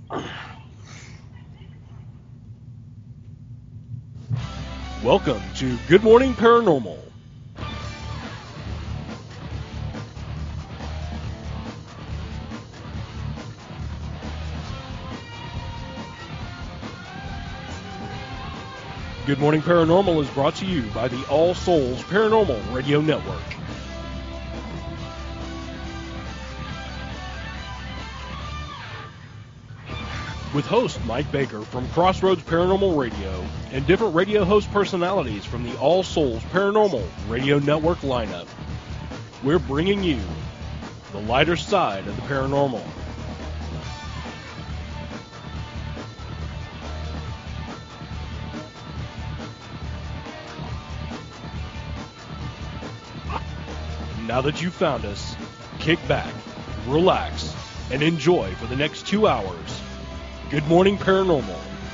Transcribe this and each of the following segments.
Welcome to Good Morning Paranormal. Good Morning Paranormal is brought to you by the All Souls Paranormal Radio Network. With host Mike Baker from Crossroads Paranormal Radio and different radio host personalities from the All Souls Paranormal Radio Network lineup, we're bringing you the lighter side of the paranormal. Now that you've found us, kick back, relax, and enjoy for the next 2 hours. Good Morning Paranormal.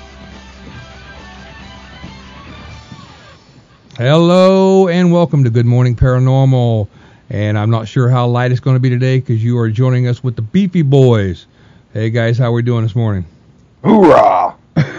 Hello and welcome to Good Morning Paranormal. And I'm not sure how light it's going to be today because you are joining us with the Beefy Boys. Hey guys, how are we doing this morning? Hoorah!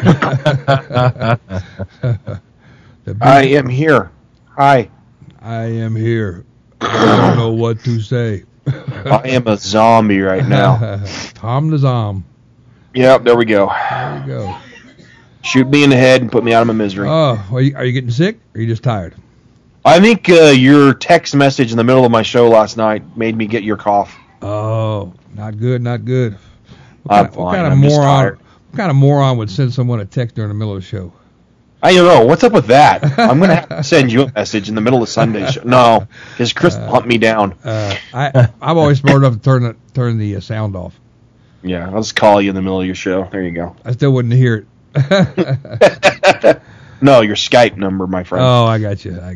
I am here. Hi. I am here. I don't know what to say. I am a zombie right now. Tom the Zom. Yep, there we go. There you go. Shoot me in the head and put me out of my misery. Oh, are you getting sick or are you just tired? I think your text message in the middle of my show last night made me get your cough. Oh, not good, not good. What kind of moron would send someone a text during the middle of the show? I don't know. What's up with that? I'm going to have to send you a message in the middle of Sunday show. No, because Chris humped me down. I'm always smart enough to turn the sound off. Yeah, I'll just call you in the middle of your show. There you go. I still wouldn't hear it. No, your Skype number, my friend. Oh, I got you.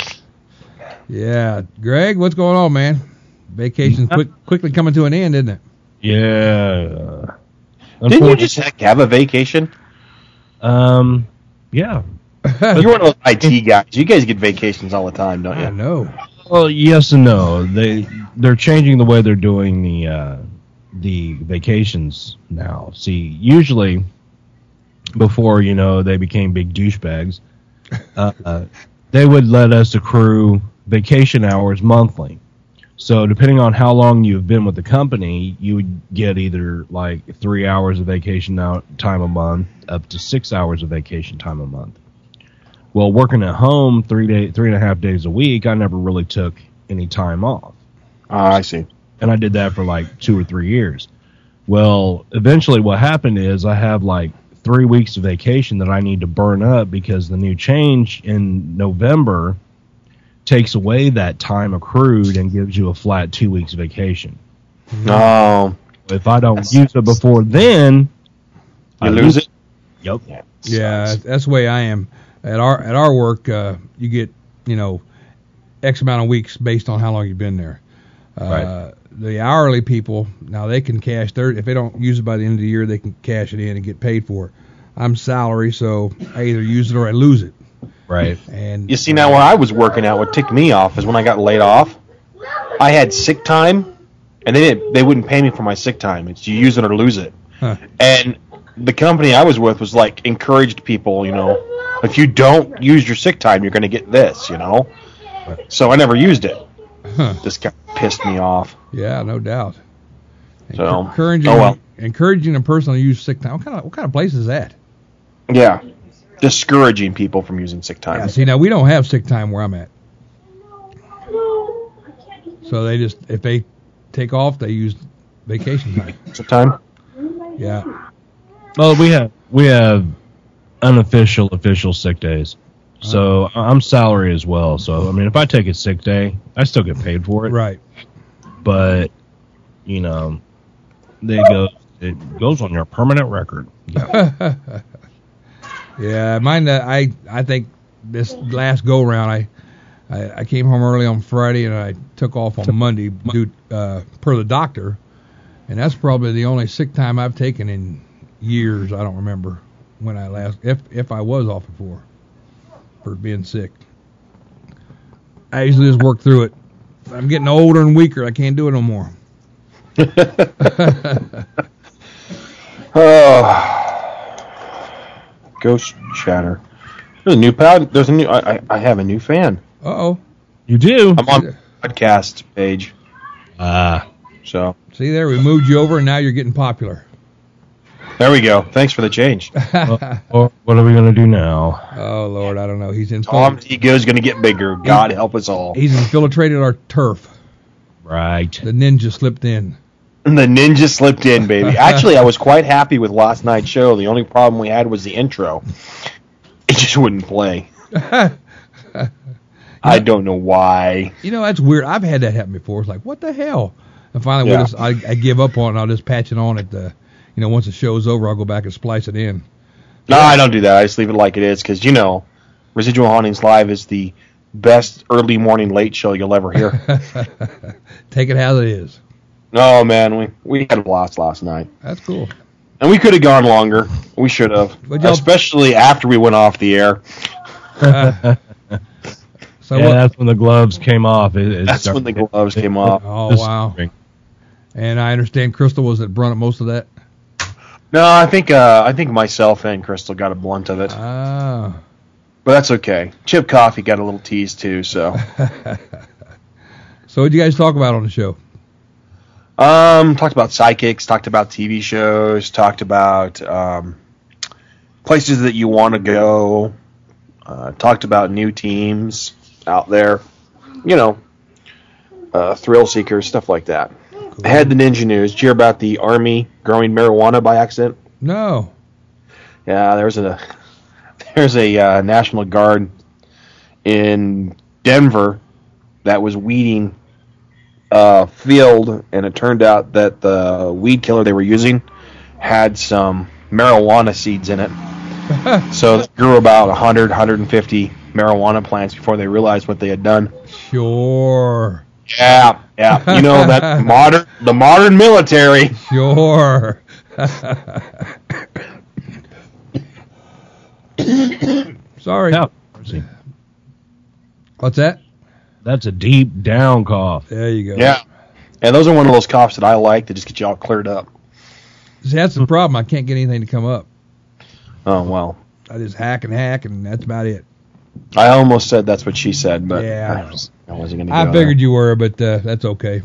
Yeah. Greg, what's going on, man? Vacation's quickly coming to an end, isn't it? Yeah. Didn't you just have a vacation? Yeah. You're one of those IT guys. You guys get vacations all the time, don't you? I know. Well, yes and no. They're changing the way they're doing the vacations now. See, usually before, they became big douchebags, they would let us accrue vacation hours monthly. So depending on how long you've been with the company, you would get either like 3 hours of vacation time a month up to 6 hours of vacation time a month. Well, working at home 3.5 days a week, I never really took any time off. I see. And I did that for like 2 or 3 years. Well, eventually what happened is I have like 3 weeks of vacation that I need to burn up because the new change in November takes away that time accrued and gives you a flat 2 weeks vacation. No. If I don't use it before then, I lose it. Yep. Yeah, that's the way I am. At our work, you get, X amount of weeks based on how long you've been there. Right. The hourly people, now they can cash if they don't use it by the end of the year, they can cash it in and get paid for it. I'm salary, so I either use it or I lose it. Right. And you see, now where I was working out, what ticked me off is when I got laid off, I had sick time, and they wouldn't pay me for my sick time. It's you use it or lose it. Huh. And the company I was with was like encouraged people, if you don't use your sick time, you're going to get this, So I never used it. Huh. This kind of pissed me off. Yeah, no doubt. So encouraging a person to use sick time. What kind of place is that? Yeah, discouraging people from using sick time. Yeah, see, now we don't have sick time where I'm at. So if they take off, they use vacation time. Sick time. Yeah. Well, we have official sick days. So I'm salary as well. So, I mean, if I take a sick day, I still get paid for it. Right. But, it goes on your permanent record. Yeah. Yeah, mine. I think this last go round, I came home early on Friday and I took off on Monday per the doctor, and that's probably the only sick time I've taken in years. I don't remember when I last, if I was off before for being sick. I usually just work through it. I'm getting older and weaker. I can't do it no more. Ghost chatter. There's a new pad. There's a new. I have a new fan. Uh-oh. You do? I'm on the podcast page. So See there, we moved you over, and now you're getting popular. there we go. Thanks for the change. What are we going to do now? Oh, Lord, I don't know. He's Tom's ego is going to get bigger. God help us all. He's infiltrated our turf. Right. The ninja slipped in. And the ninja slipped in, baby. Actually, I was quite happy with last night's show. The only problem we had was the intro. It just wouldn't play. I don't know why. You know, that's weird. I've had that happen before. It's like, what the hell? And finally, Yeah. I give up on it, and I'll just patch it on at the, once the show's over, I'll go back and splice it in. No, I don't do that. I just leave it like it is because, Residual Hauntings Live is the best early morning late show you'll ever hear. Take it as it is. Oh, man, we had a blast last night. That's cool. And we could have gone longer. We should have. But y'all- Especially after we went off the air. So Yeah, what? that's when the gloves came off. That's when the gloves came off. Oh, wow. And I understand Crystal was at brunt of most of that. No, I think myself and Crystal got a blunt of it. Ah. But that's okay. Chip Coffee got a little tease, too, so. So what did you guys talk about on the show? Talked about psychics, talked about TV shows, talked about places that you want to go, talked about new teams out there, thrill seekers, stuff like that. Cool. I had the ninja news. Did you hear about the Army growing marijuana by accident? No. Yeah, there's a National Guard in Denver that was weeding a field, and it turned out that the weed killer they were using had some marijuana seeds in it. So they grew about 150 marijuana plants before they realized what they had done. Sure. Yeah. That the modern military. Sure. Sorry. No. What's that? That's a deep down cough. There you go. Yeah. And those are one of those coughs that I like to just get you all cleared up. See, that's the problem. I can't get anything to come up. Oh, well. I just hack, and that's about it. I almost said that's what she said, but Yeah. I wasn't going to go I figured you were, but that's okay.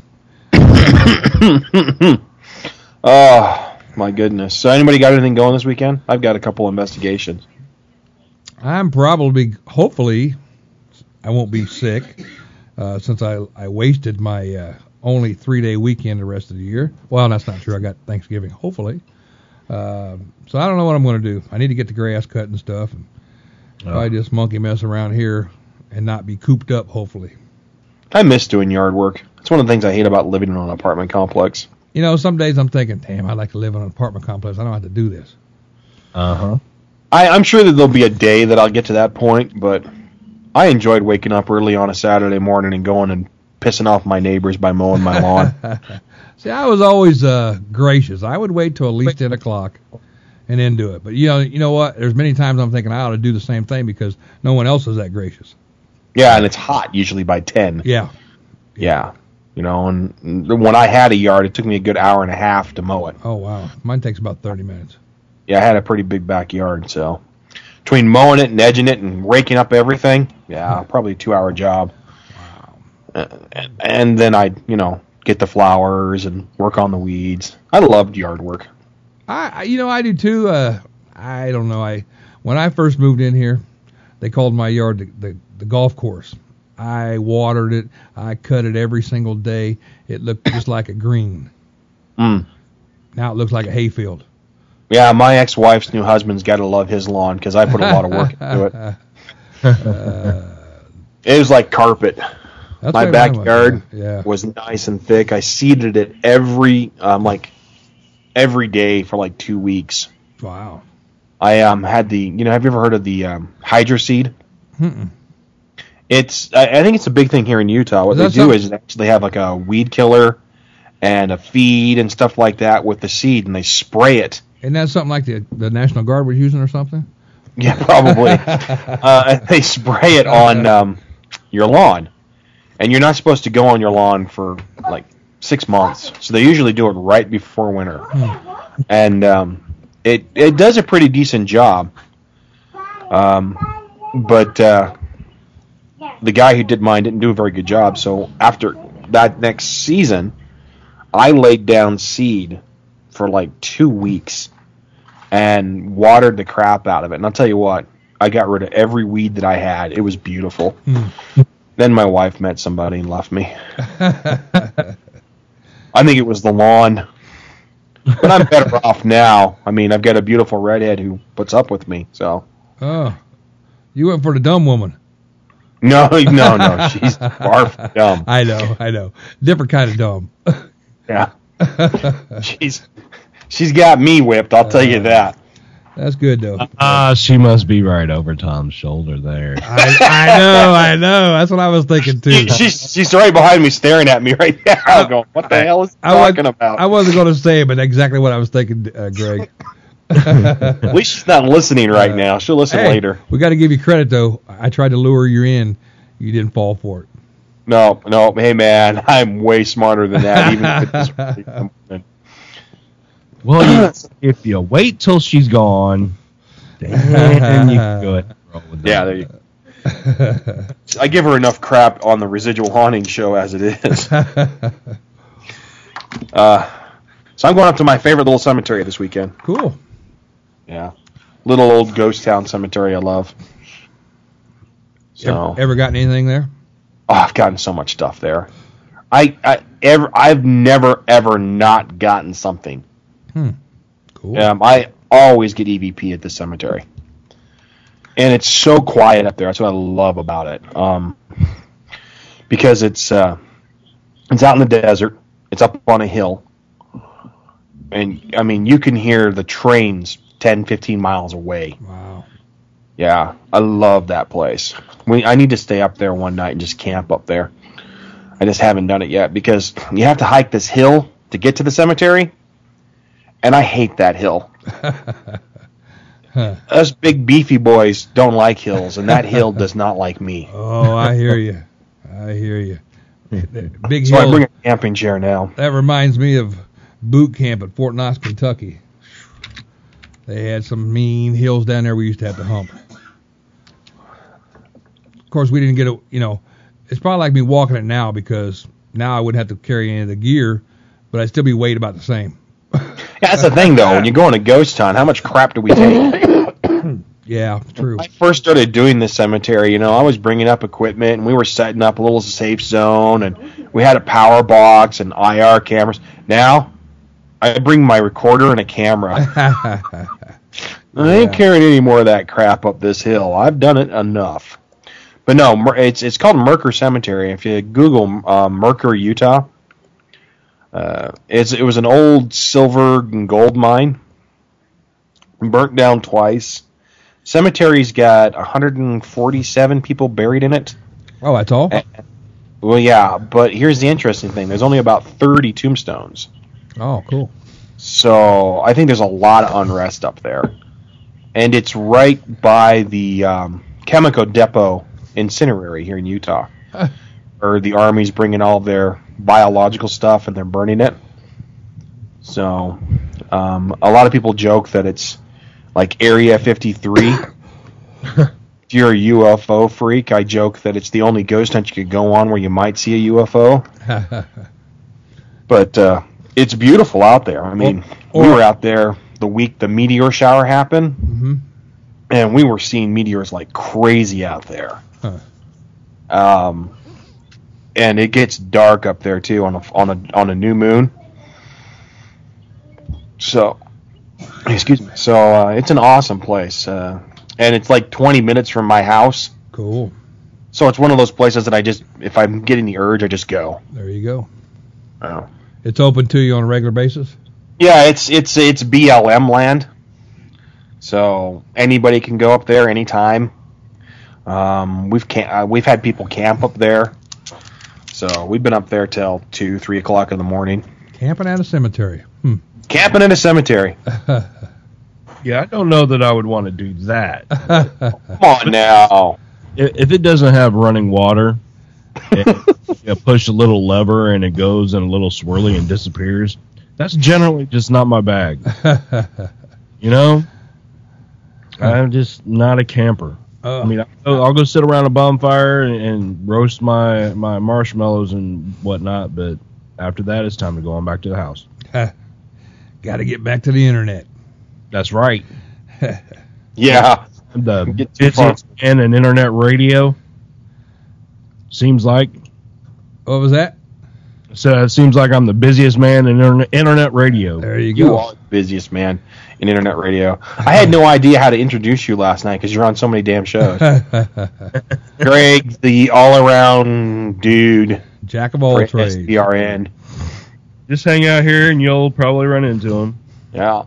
Oh, my goodness. So anybody got anything going this weekend? I've got a couple investigations. I'm hopefully, I won't be sick since I wasted my only 3-day weekend the rest of the year. Well, that's not true. I got Thanksgiving, hopefully. So I don't know what I'm going to do. I need to get the grass cut and stuff, and probably just monkey mess around here and not be cooped up, hopefully. I miss doing yard work. It's one of the things I hate about living in an apartment complex. Some days I'm thinking, damn, I'd like to live in an apartment complex. I don't have to do this. Uh-huh. I'm sure that there'll be a day that I'll get to that point, but I enjoyed waking up early on a Saturday morning and going and pissing off my neighbors by mowing my lawn. See, I was always gracious. I would wait till at least 10 o'clock and then do it. But, you know what? There's many times I'm thinking I ought to do the same thing because no one else is that gracious. Yeah, and it's hot usually by 10. Yeah. Yeah. And when I had a yard, it took me a good hour and a half to mow it. Oh, wow. Mine takes about 30 minutes. Yeah, I had a pretty big backyard, so between mowing it and edging it and raking up everything, yeah, probably a 2-hour job. Wow. And then I'd, get the flowers and work on the weeds. I loved yard work. I do too. I don't know. When I first moved in here, they called my yard the golf course. I watered it. I cut it every single day. It looked just like a green. Mm. Now it looks like a hayfield. Yeah, my ex-wife's new husband's got to love his lawn because I put a lot of work into it. It was like carpet. That's My like backyard yeah. was nice and thick. I seeded it every day for like 2 weeks. Wow. I had the have you ever heard of the Hydro Seed? Mm-mm. I think it's a big thing here in Utah. What they do is they actually have like a weed killer and a feed and stuff like that with the seed, and they spray it. Isn't that something like the National Guard was using or something? Yeah, probably. They spray it on your lawn, and you're not supposed to go on your lawn for like 6 months. So they usually do it right before winter. And it does a pretty decent job. But the guy who did mine didn't do a very good job. So after that next season, I laid down seed for like 2 weeks and watered the crap out of it. And I'll tell you what, I got rid of every weed that I had. It was beautiful. Then my wife met somebody and left me. I think it was the lawn. But I'm better off now. I mean, I've got a beautiful redhead who puts up with me. So. Oh, you went for the dumb woman. No. She's far from dumb. I know. Different kind of dumb. Yeah. She's got me whipped, I'll tell you that. That's good, though. She must be right over Tom's shoulder there. I know. That's what I was thinking, too. She's right behind me staring at me right now going, what the hell is he talking about? I wasn't going to say it, but exactly what I was thinking, Greg. At least she's not listening right now. She'll listen later. We got to give you credit, though. I tried to lure you in. You didn't fall for it. No. Hey, man, I'm way smarter than that. Even if it's really something. Well, if you wait till she's gone, then you can go ahead and roll with that. Yeah, there you go. I give her enough crap on the Residual Haunting show as it is. So I'm going up to my favorite little cemetery this weekend. Cool. Yeah. Little old ghost town cemetery I love. So Ever gotten anything there? Oh, I've gotten so much stuff there. I've never ever not gotten something. Cool. I always get EVP at the cemetery. And it's so quiet up there. That's what I love about it. Because it's out in the desert. It's up on a hill. And, I mean, you can hear the trains 10, 15 miles away. Wow. Yeah, I love that place. I need to stay up there one night and just camp up there. I just haven't done it yet because you have to hike this hill to get to the cemetery. And I hate that hill. Us big beefy boys don't like hills, and that hill does not like me. Oh, I hear you. Big So hill. I bring a camping chair now. That reminds me of boot camp at Fort Knox, Kentucky. They had some mean hills down there we used to have to hump. Of course, we didn't get it's probably like me walking it now because now I wouldn't have to carry any of the gear, but I'd still be weighed about the same. Yeah, that's the thing, though. When you go on a ghost hunt, how much crap do we take? Yeah, true. When I first started doing this cemetery, I was bringing up equipment, and we were setting up a little safe zone, and we had a power box and IR cameras. Now, I bring my recorder and a camera. I ain't carrying any more of that crap up this hill. I've done it enough. But no, it's called Mercer Cemetery. If you Google Mercer, Utah, it was an old silver and gold mine. Burnt down twice. Cemetery's got 147 people buried in it. Oh, that's all? Well, yeah, but here's the interesting thing. There's only about 30 tombstones. Oh, cool. So I think there's a lot of unrest up there. And it's right by the Chemical Depot Incinerary here in Utah. Or the Army's bringing all their biological stuff and they're burning it. So a lot of people joke that it's like Area 53. If you're a UFO freak, I joke that it's the only ghost hunt you could go on where you might see a UFO. But it's beautiful out there. I mean, we were out there the week the meteor shower happened, and we were seeing meteors like crazy out there. And it gets dark up there too on a new moon. So, excuse me. So it's an awesome place, and it's like 20 minutes from my house. Cool. So it's one of those places that if I'm getting the urge, I just go. There you go. Oh. It's open to you on a regular basis? Yeah, it's BLM land, so anybody can go up there anytime. We've had people camp up there, so we've been up there till 2-3 o'clock in the morning. Camping at a cemetery. Camping in a cemetery. Yeah, I don't know that I would want to do that. Come on now. If it doesn't have running water, you push a little lever and it goes in a little swirly and disappears. That's generally just not my bag. You know, I'm just not a camper. I mean, I'll go sit around a bonfire and roast my marshmallows and whatnot, but after that, it's time to go on back to the house. Got to get back to the internet. That's right. Yeah. The Get too far. busiest man in internet radio. Seems like. What was that? So it seems like I'm the busiest man in internet radio. There you You go. are the busiest man in internet radio. I had no idea how to introduce you last night because you're on so many damn shows. Greg, the all-around dude. Jack of all for trades. SDRN. Just hang out here and you'll probably run into him. Yeah.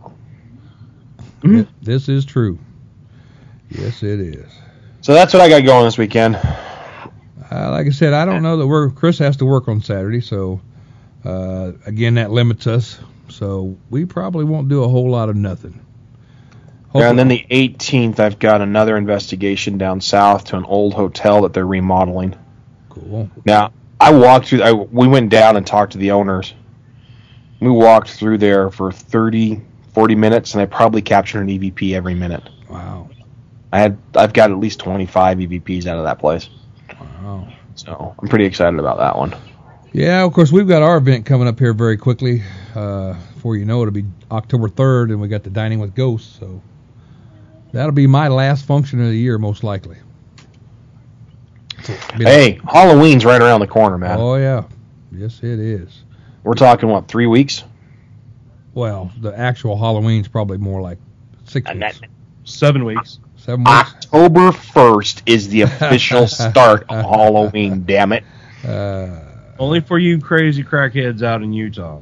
This is true. Yes, it is. So that's what I got going this weekend. Like I said, I don't know that Chris has to work on Saturday, so again, that limits us. So we probably won't do a whole lot of nothing. Yeah, and then the 18th, I've got another investigation down south to an old hotel that they're remodeling. Cool. Now, I walked through. We went down and talked to the owners. We walked through there for 30, 40 minutes, and I probably captured an EVP every minute. Wow. I've got at least 25 EVPs out of that place. Wow. So I'm pretty excited about that one. Yeah, of course, we've got our event coming up here very quickly. Before you know it, it'll be October 3rd, and we got the Dining with Ghosts. So that'll be my last function of the year, most likely. Hey, Halloween's right around the corner, man. Oh, yeah. Yes, it is. We're talking, what, 3 weeks? Well, the actual Halloween's probably more like 6 weeks. 7 weeks. 7 weeks. October 1st is the official start of Halloween, damn it. Only for you crazy crackheads out in Utah.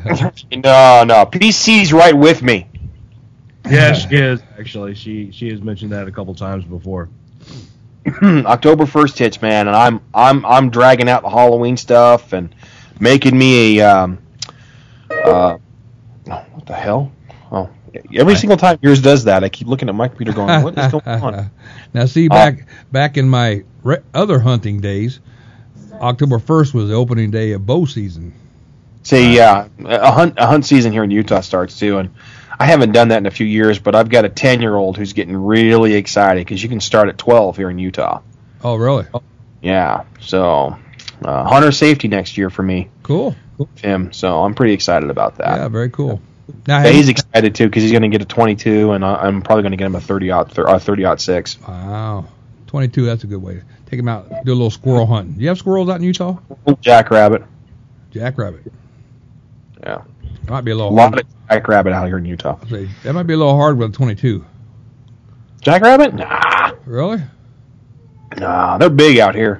No. PC's right with me. Yeah, she is. Actually, she has mentioned that a couple times before. October 1st hits, man, and I'm dragging out the Halloween stuff and making me a what the hell? Oh, every single time yours does that, I keep looking at my computer going, what is going on? Now, see, back in my other hunting days, October 1st was the opening day of bow season. See, yeah, a hunt season here in Utah starts too, and I haven't done that in a few years, but I've got a 10-year-old who's getting really excited because you can start at 12 here in Utah. Oh, really? Yeah, so hunter safety next year for me, Cool. Tim. So I'm pretty excited about that. Yeah, very cool. Now, Yeah, he's excited too because he's going to get a 22, and I'm probably going to get him a 30-06. Wow. 22, that's a good way. Take him out, do a little squirrel hunting. Do you have squirrels out in Utah? Jackrabbit. Jackrabbit. Yeah. Might be a little A lot hard. of jackrabbit out here in Utah. That might be a little hard with a 22. Jackrabbit? Nah. Really? Nah, they're big out here.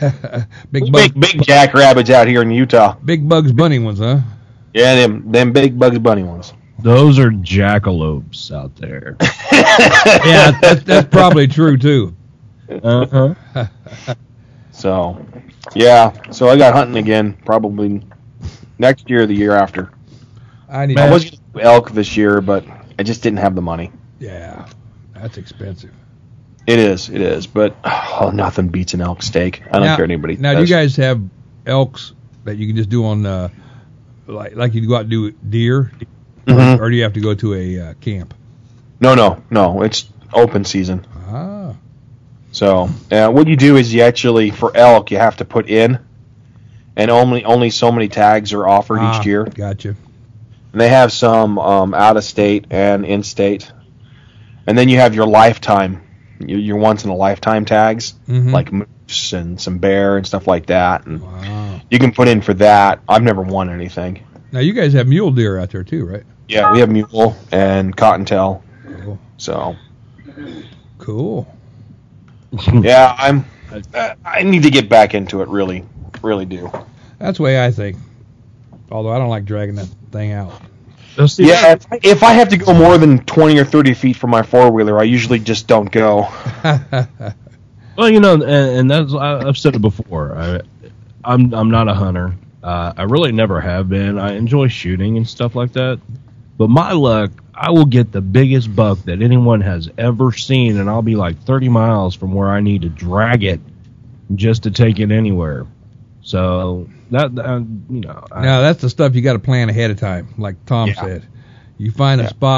big jackrabbits out here in Utah. Big Bugs Bunny ones, huh? Yeah, them big Bugs Bunny ones. Those are jackalopes out there. Yeah, that's probably true, too. Uh-huh. So, yeah. So I got hunting again probably next year or the year after. I was going to do elk this year, but I just didn't have the money. Yeah, that's expensive. It is. But nothing beats an elk steak. I don't care what anybody Now, says. do you guys have elks that you can just do on, like you go out and do deer? Mhm. Or do you have to go to a camp? No. It's open season. Ah. So what you do is you actually, for elk, you have to put in, and only so many tags are offered each year. Gotcha. And they have some out of state and in state, and then you have your lifetime, your once in a lifetime tags, Mhm. like moose and some bear and stuff like that. And Wow. you can put in for that. I've never won anything. Now, you guys have mule deer out there, too, right? Yeah, we have mule and cottontail. Cool. So Cool. yeah, I need to get back into it. Really do. That's the way I think. Although I don't like dragging that thing out. Yeah, if I have to go more than 20 or 30 feet from my four-wheeler, I usually just don't go. Well, and that's I've said it before. I'm not a hunter. I really never have been. I enjoy shooting and stuff like that. But my luck, I will get the biggest buck that anyone has ever seen, and I'll be like 30 miles from where I need to drag it just to take it anywhere. So that Now, that's the stuff you got to plan ahead of time, like Tom said. You find a spot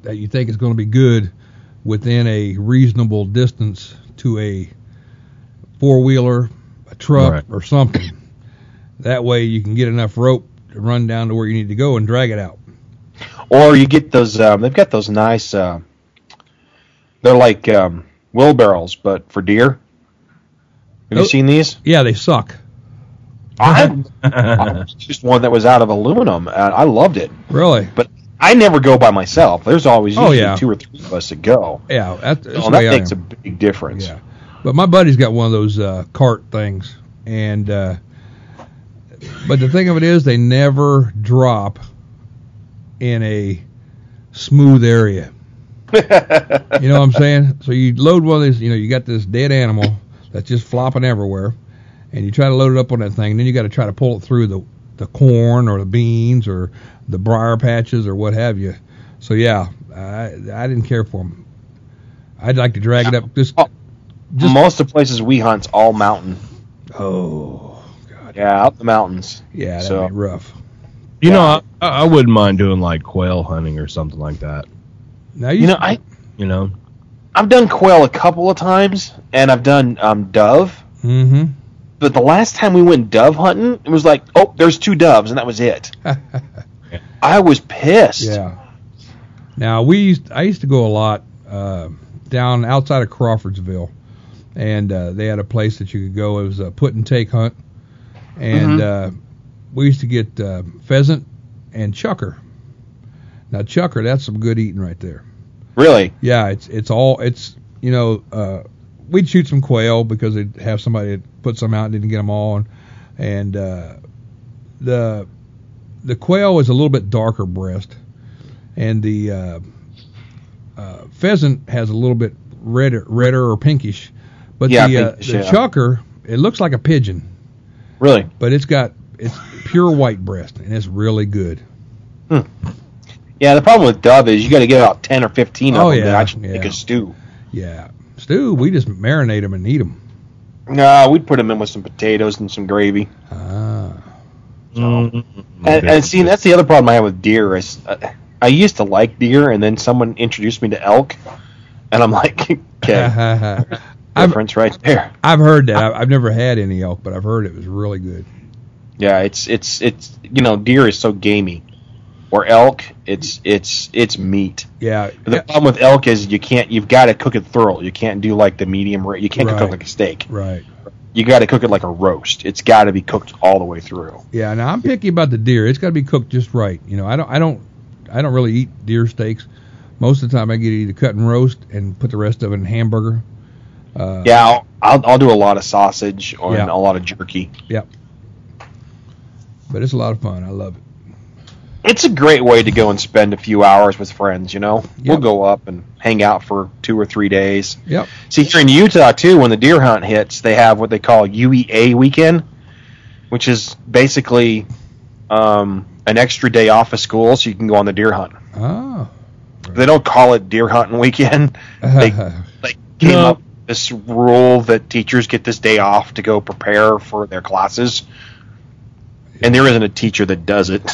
that you think is going to be good within a reasonable distance to a four-wheeler, a truck, Right. or something. That way you can get enough rope to run down to where you need to go and drag it out. Or you get those. They've got those nice. They're like wheelbarrows, but for deer. Have you seen these? Yeah, they suck. I just one that was out of aluminum. And I loved it, Really? but I never go by myself. There's always usually yeah. 2 or 3 of us that go. Yeah, that's So the that way I makes a am. big difference. Yeah, but my buddy's got one of those cart things, and but the thing of it is, they never drop in a smooth area. You know what I'm saying? So you load one of these, you got this dead animal that's just flopping everywhere, and you try to load it up on that thing, and then you got to try to pull it through the corn or the beans or the briar patches or what have you. So yeah, I didn't care for them. I'd like to drag it up. Just Most of the places we hunt's all mountain. oh god, Yeah, out the mountains. yeah, that'd So- be rough. You know, I wouldn't mind doing like quail hunting or something like that. Now You know, You know, I've done quail a couple of times, and I've done dove. Mm-hmm. But the last time we went dove hunting, it was like, oh, there's 2 doves, and that was it. I was pissed. Yeah. Now I used to go a lot down outside of Crawfordsville, and they had a place that you could go. It was a put and take hunt, and we used to get pheasant and chucker. Now chucker, that's some good eating right there. Really? Yeah, we'd shoot some quail because they'd have somebody that put some out and didn't get them all, and the quail was a little bit darker breast, and the pheasant has a little bit redder or pinkish, but pinkish, the yeah. chucker, it looks like a pigeon, Really? but it's pure white breast, and it's really good. Yeah, the problem with dove is you got to get about 10 or 15 of Oh, them yeah, to actually yeah. make a stew. Yeah, stew, we just marinate them and eat them. No, we'd put them in with some potatoes and some gravy. Ah. And see, that's the other problem I have with deer is I used to like deer, and then someone introduced me to elk, and I'm like, okay, difference right there. I've heard that. I've never had any elk, but I've heard it was really good. Yeah, it's deer is so gamey, or elk, it's meat. Yeah. But the problem with elk is you've got to cook it thoroughly. You can't do like the medium rare. You can't cook it Right. like a steak. Right. You got to cook it like a roast. It's got to be cooked all the way through. Yeah. Now I'm picky about the deer. It's got to be cooked just right. I don't really eat deer steaks. Most of the time I get either cut and roast and put the rest of it in hamburger. Yeah, I'll do a lot of sausage or Yeah. a lot of jerky. Yep. But it's a lot of fun. I love it. It's a great way to go and spend a few hours with friends, We'll Yep. go up and hang out for 2 or 3 days. Yep. See, here in Utah, too, when the deer hunt hits, they have what they call UEA weekend, which is basically an extra day off of school so you can go on the deer hunt. Oh. They don't call it deer hunting weekend. They came No. up with this rule that teachers get this day off to go prepare for their classes. And there isn't a teacher that does it.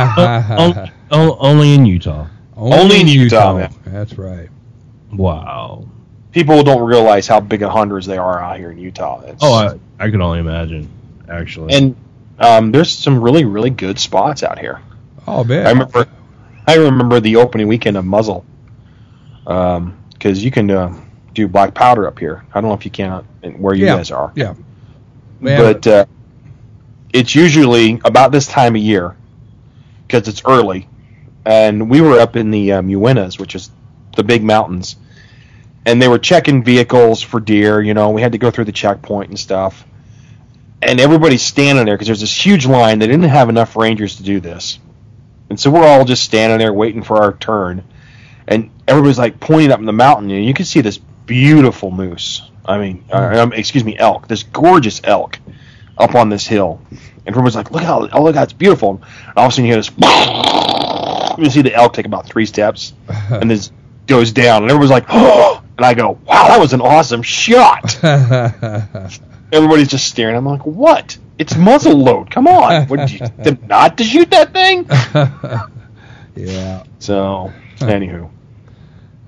Only in Utah. Only in Utah, man. That's right. Wow. People don't realize how big of hunters they are out here in Utah. I can only imagine, actually. And there's some really, really good spots out here. Oh, man. I remember the opening weekend of Muzzle, because you can do black powder up here. I don't know if you can where you guys are. Yeah. But it's usually about this time of year because it's early. And we were up in the Uintas, which is the big mountains. And they were checking vehicles for deer. We had to go through the checkpoint and stuff. And everybody's standing there because there's this huge line. They didn't have enough rangers to do this. And so we're all just standing there waiting for our turn. And everybody's like pointing up in the mountain. And you can see this beautiful moose. Elk. This gorgeous elk up on this hill. And everyone's like, look how it's beautiful. And all of a sudden you hear this. You see the elk take about 3 steps. And this goes down. And everyone's like, oh! And I go, wow, that was an awesome shot. Everybody's just staring. I'm like, what? It's muzzle load. Come on. What, did you them not to shoot that thing? Yeah. So, anywho.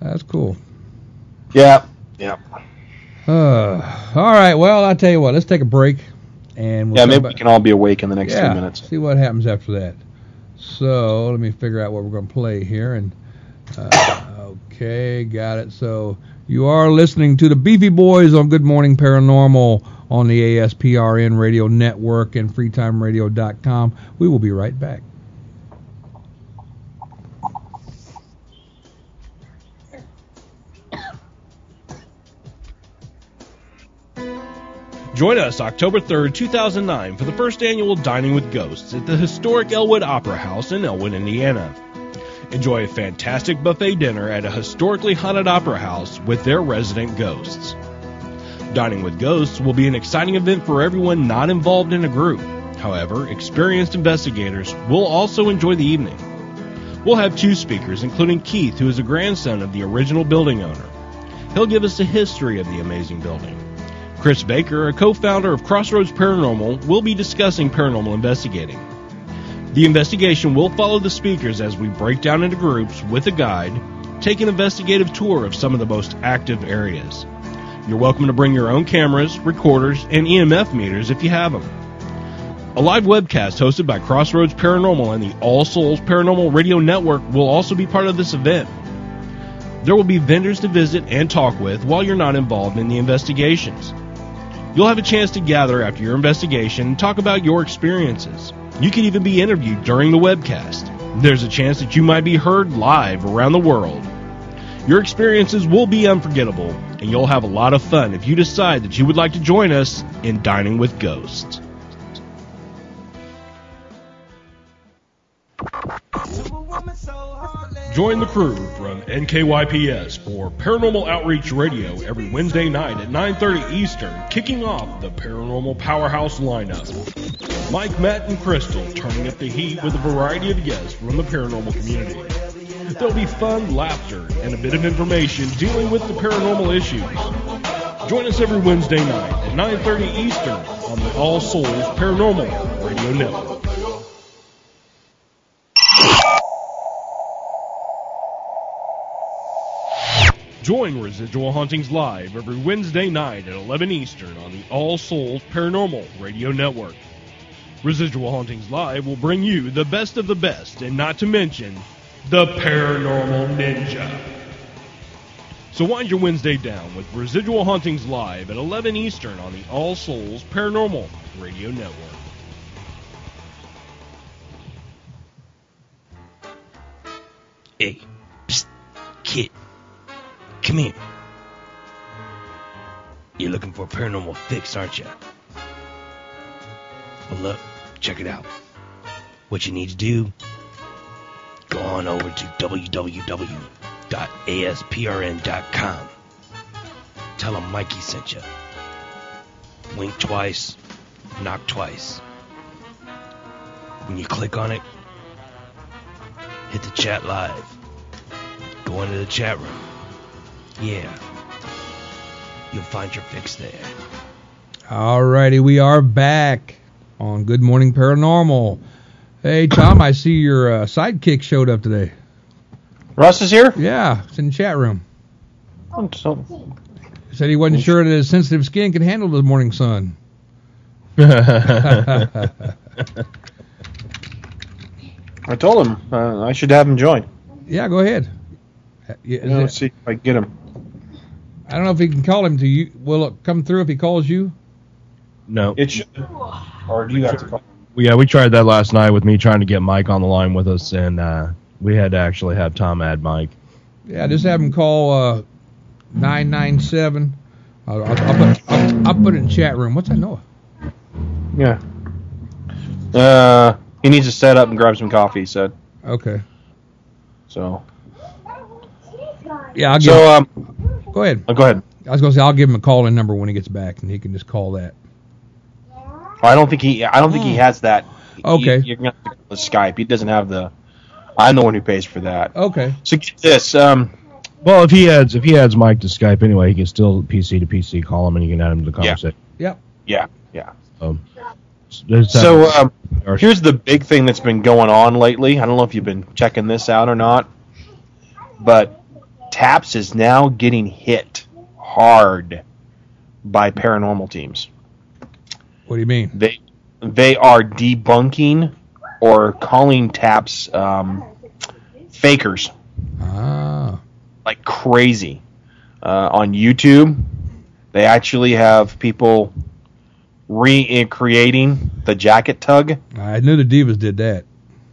That's cool. Yeah. All right. Well, I'll tell you what. Let's take a break, and we'll Maybe we can all be awake in the next 2 minutes. See what happens after that. So let me figure out what we're going to play here. And okay, got it. So you are listening to the Beefy Boys on Good Morning Paranormal on the ASPRN Radio Network and FreeTimeRadio.com. We will be right back. Join us October 3rd, 2009 for the first annual Dining with Ghosts at the historic Elwood Opera House in Elwood, Indiana. Enjoy a fantastic buffet dinner at a historically haunted opera house with their resident ghosts. Dining with Ghosts will be an exciting event for everyone not involved in a group. However, experienced investigators will also enjoy the evening. We'll have 2 speakers, including Keith, who is a grandson of the original building owner. He'll give us the history of the amazing building. Chris Baker, a co-founder of Crossroads Paranormal, will be discussing paranormal investigating. The investigation will follow the speakers as we break down into groups with a guide, take an investigative tour of some of the most active areas. You're welcome to bring your own cameras, recorders, and EMF meters if you have them. A live webcast hosted by Crossroads Paranormal and the All Souls Paranormal Radio Network will also be part of this event. There will be vendors to visit and talk with while you're not involved in the investigations. You'll have a chance to gather after your investigation and talk about your experiences. You can even be interviewed during the webcast. There's a chance that you might be heard live around the world. Your experiences will be unforgettable, and you'll have a lot of fun if you decide that you would like to join us in Dining with Ghosts. Join the crew from NKYPS for Paranormal Outreach Radio every Wednesday night at 9:30 Eastern, kicking off the Paranormal Powerhouse lineup. Mike, Matt, and Crystal turning up the heat with a variety of guests from the paranormal community. There'll be fun, laughter, and a bit of information dealing with the paranormal issues. Join us every Wednesday night at 9:30 Eastern on the All Souls Paranormal Radio Network. Join Residual Hauntings live every Wednesday night at 11 Eastern on the All Souls Paranormal Radio Network. Residual Hauntings Live will bring you the best of the best, and not to mention, the Paranormal Ninja. So wind your Wednesday down with Residual Hauntings Live at 11 Eastern on the All Souls Paranormal Radio Network. Hey, psst, kid. Come here. You're looking for a paranormal fix, aren't you? Well, look, check it out. What you need to do, go on over to www.asprn.com. Tell them Mikey sent you. Wink twice, knock twice. When you click on it, hit the chat live. Go into the chat room. Yeah, you'll find your fix there. Alrighty, we are back on Good Morning Paranormal. Hey, Tom, I see your sidekick showed up today. Russ is here? Yeah, it's in the chat room. Oh, He said he wasn't sure that his sensitive skin could handle the morning sun. I told him I should have him join. Yeah, go ahead. Let's see if I can get him. I don't know if he can call him to you. Will it come through if he calls you? No. It should. Or do you have to call? Yeah, we tried that last night with me trying to get Mike on the line with us, and we had to actually have Tom add Mike. Yeah, just have him call 997. I'll put it in chat room. What's that, Noah? Yeah. He needs to set up and grab some coffee, he said. Okay. So. Yeah, I'll give go ahead. Go ahead. I was going to say I'll give him a call-in number when he gets back, and he can just call that. I don't think he has that. Okay. You're gonna have to go to Skype. He doesn't have the. I'm the one who pays for that. Okay. So get this. Well, if he adds Mike to Skype anyway, he can still PC to PC call him, and you can add him to the conversation. Yep. Yeah. So here's the big thing that's been going on lately. I don't know if you've been checking this out or not, but TAPS is now getting hit hard by paranormal teams. What do you mean? They are debunking or calling TAPS fakers like crazy. On YouTube, they actually have people recreating the jacket tug. I knew the Divas did that.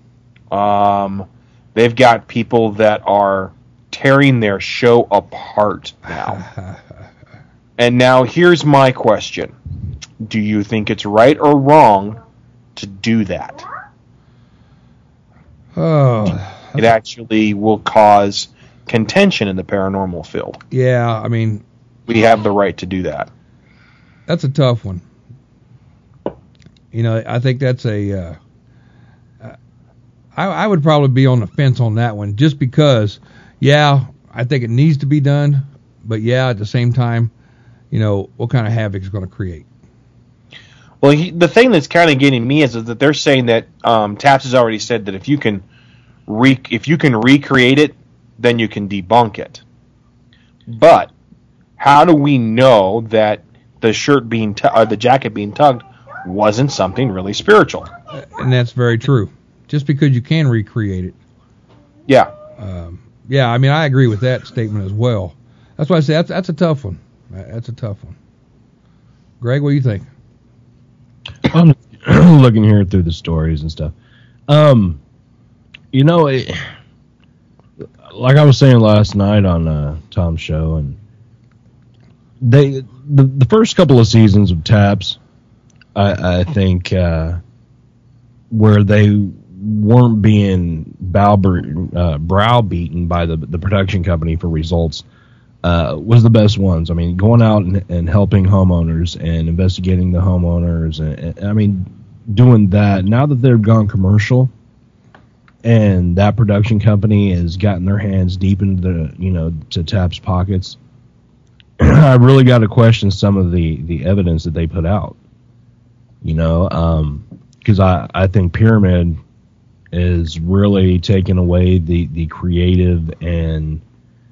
They've got people that are tearing their show apart now. And now here's my question. Do you think it's right or wrong to do that? Oh, It actually will cause contention in the paranormal field. yeah. I mean, We have the right to do that. that's a tough one. You know, I think that's a. I would probably be on the fence on that one, just because. Yeah, I think it needs to be done, but yeah, at the same time, you know, what kind of havoc is going to create? Well, the thing that's kind of getting me is that they're saying that TAPS has already said that if you can recreate it, then you can debunk it. But how do we know that the shirt being the jacket being tugged wasn't something really spiritual? And that's very true. Just because you can recreate it. Yeah. Yeah, I mean, I agree with that statement as well. That's why I say that's a tough one. That's a tough one. Greg, what do you think? I'm looking here through the stories and stuff. You know, like I was saying last night on Tom's show, and the first couple of seasons of TAPS, I think, where they weren't being browbeaten by the production company for results, was the best ones. I mean, going out and helping homeowners and investigating the homeowners, and I mean, doing that. Now that they've gone commercial, and that production company has gotten their hands deep into to TAPS pockets, I really got to question some of the evidence that they put out. Because I think Pyramid is really taking away the creative and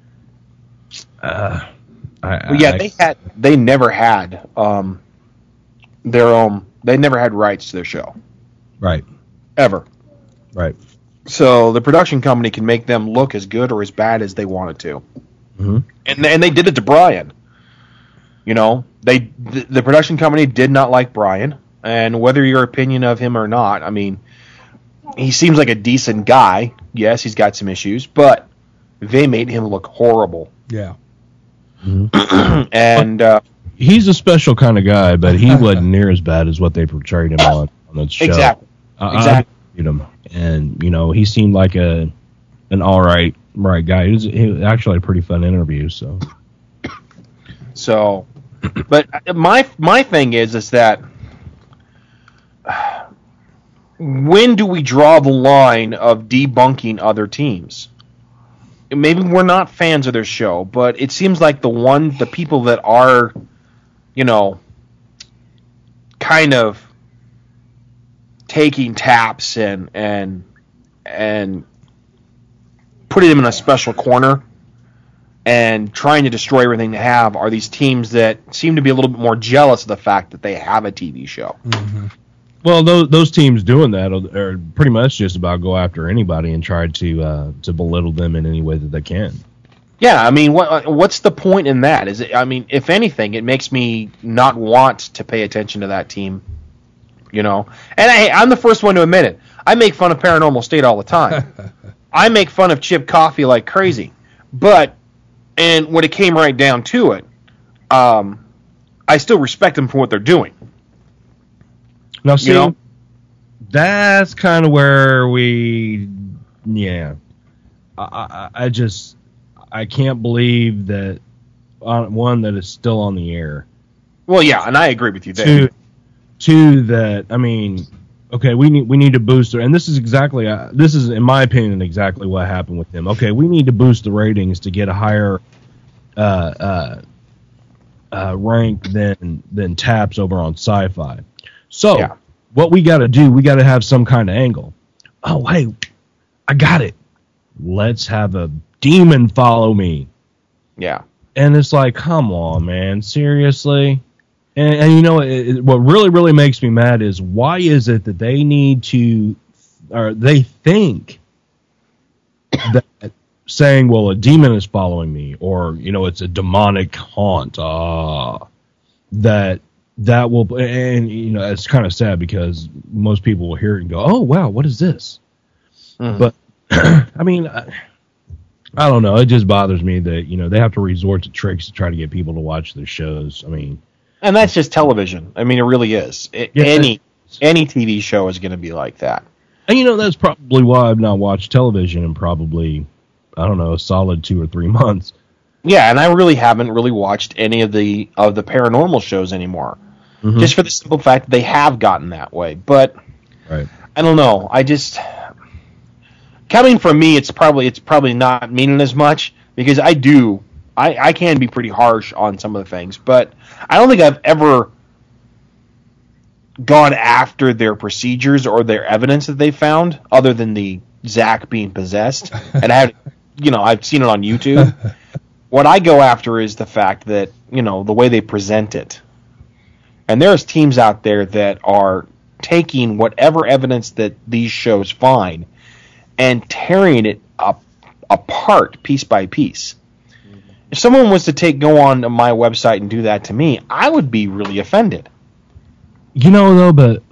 they never had their own. They never had rights to their show. Right. Ever. Right. So the production company can make them look as good or as bad as they wanted to. Mm-hmm. And they did it to Brian. The production company did not like Brian, and whether your opinion of him or not, I mean, he seems like a decent guy. Yes, he's got some issues, but they made him look horrible. Yeah. Mm-hmm. And he's a special kind of guy, but he wasn't near as bad as what they portrayed him on the show. Exactly. I him, and he seemed like an all right guy. He was actually a pretty fun interview. So, but my thing is that when do we draw the line of debunking other teams? Maybe we're not fans of their show, but it seems like the people that are, kind of taking TAPS and putting them in a special corner and trying to destroy everything they have are these teams that seem to be a little bit more jealous of the fact that they have a TV show. Mm-hmm. Well, those teams doing that are pretty much just about go after anybody and try to belittle them in any way that they can. Yeah, I mean, what's the point in that? If anything, it makes me not want to pay attention to that team. And I'm the first one to admit it. I make fun of Paranormal State all the time. I make fun of Chip Coffey like crazy. But, and when it came right down to it, I still respect them for what they're doing. Now, see, that's kind of where I can't believe that, one, that it's still on the air. Well, yeah, and I agree with you there. Two, that, I mean, okay, we need to boost it, and this is in my opinion exactly what happened with them. Okay, we need to boost the ratings to get a higher rank than TAPS over on Sci-Fi. So what we got to do, we got to have some kind of angle. Oh, hey, I got it. Let's have a demon follow me. Yeah. And it's like, come on, man, seriously? And you know, what really, really makes me mad is why is it that they need to, or they think that saying, well, a demon is following me, or, you know, it's a demonic haunt, that will, and, you know, it's kind of sad because most people will hear it and go, oh, wow, what is this? Mm-hmm. But, I mean, I don't know. It just bothers me that, you know, they have to resort to tricks to try to get people to watch their shows. I mean, and that's just television. I mean, it really is. Any TV show is going to be like that. And, you know, that's probably why I've not watched television in probably, I don't know, a solid 2 or 3 months. Yeah, and I really haven't really watched any of the paranormal shows anymore. Mm-hmm. Just for the simple fact that they have gotten that way. But right. I don't know. I just, coming from me, it's probably not meaning as much because I can be pretty harsh on some of the things, but I don't think I've ever gone after their procedures or their evidence that they found, other than the Zach being possessed. And I've seen it on YouTube. What I go after is the fact that, you know, the way they present it. And there's teams out there that are taking whatever evidence that these shows find and tearing it apart piece by piece. If someone was to go on my website and do that to me, I would be really offended. You know, though, but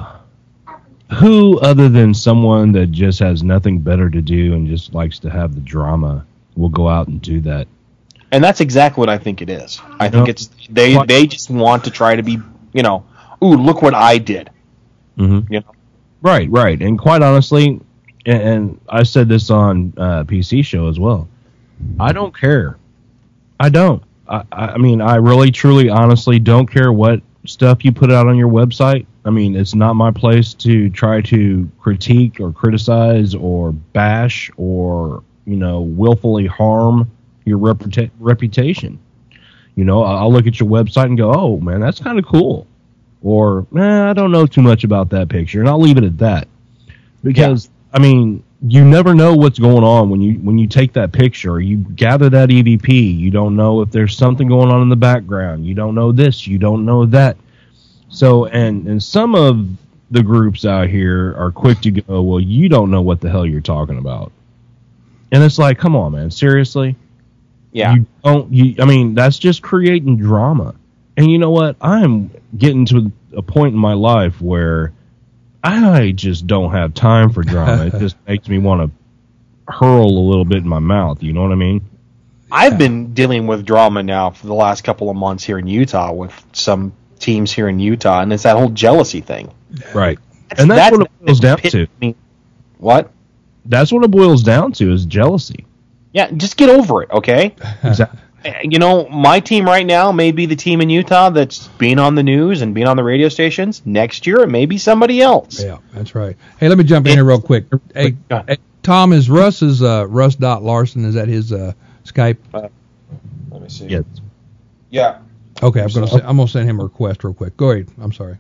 who other than someone that just has nothing better to do and just likes to have the drama will go out and do that? And that's exactly what I think it is. I think it's they just want to try to be, you know, ooh, look what I did. Mm-hmm. You know? Right. And quite honestly, and I said this on PC show as well, I don't care. I don't. I mean, I really, truly, honestly don't care what stuff you put out on your website. I mean, it's not my place to try to critique or criticize or bash or, you know, willfully harm your reputation. You know, I'll look at your website and go, oh, man, that's kind of cool. Or, I don't know too much about that picture, and I'll leave it at that. Because, I mean, you never know what's going on when you take that picture. You gather that EVP. You don't know if there's something going on in the background. You don't know this. You don't know that. So, and some of the groups out here are quick to go, well, you don't know what the hell you're talking about. And it's like, come on, man, seriously? Yeah. I mean, that's just creating drama. And you know what? I'm getting to a point in my life where I just don't have time for drama. It just makes me want to hurl a little bit in my mouth. You know what I mean? I've been dealing with drama now for the last couple of months here in Utah with some teams here in Utah, and it's that whole jealousy thing. Right. And that's what it boils down to. What? That's what it boils down to is jealousy. Yeah, just get over it, okay? Exactly. You know, my team right now may be the team in Utah that's being on the news and being on the radio stations. Next year, it may be somebody else. Yeah, that's right. Hey, let me jump in here real quick. Hey, Tom, is Russ.Larson, is that his Skype? Let me see. Yes. Yeah. Okay, I'm gonna send him a request real quick. Go ahead. I'm sorry.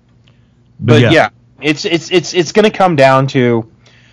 But yeah, it's going to come down to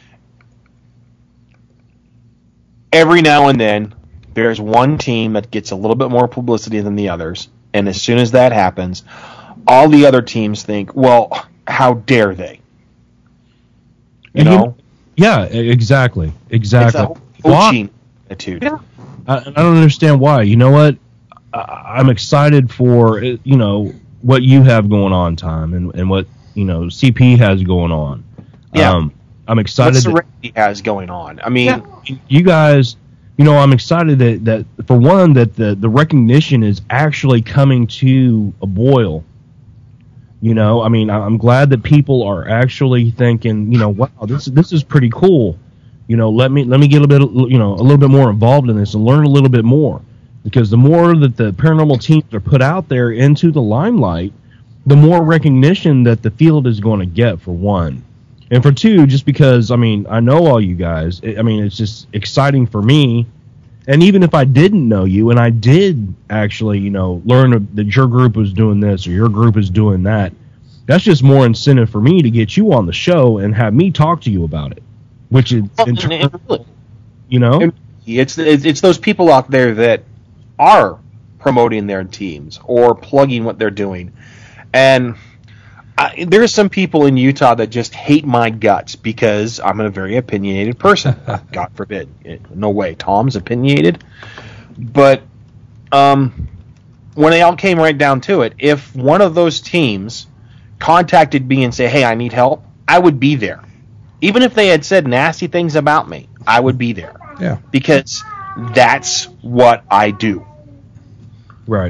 every now and then there's one team that gets a little bit more publicity than the others, and as soon as that happens, all the other teams think, well, how dare they? You know? Yeah, exactly. It's a coaching attitude. Yeah. I don't understand why. You know what? I'm excited for, you know, what you have going on, Tom, and what, you know, CP has going on. Yeah. I'm excited. What Serenity has going on. I mean, you guys, you know, I'm excited that for one, that the recognition is actually coming to a boil. You know, I mean, I'm glad that people are actually thinking, you know, wow, this is pretty cool. You know, let me get a little bit more involved in this and learn a little bit more, because the more that the paranormal teams are put out there into the limelight, the more recognition that the field is going to get, for one. And for two, just because, I mean, I know all you guys. I mean, it's just exciting for me. And even if I didn't know you and I did actually, you know, learn that your group was doing this or your group is doing that, that's just more incentive for me to get you on the show and have me talk to you about it. Which is, you know? It's those people out there that are promoting their teams or plugging what they're doing. And there's some people in Utah that just hate my guts because I'm a very opinionated person. God forbid. No way. Tom's opinionated. But when it all came right down to it, if one of those teams contacted me and say, hey, I need help, I would be there. Even if they had said nasty things about me, I would be there. Yeah. Because that's what I do. Right.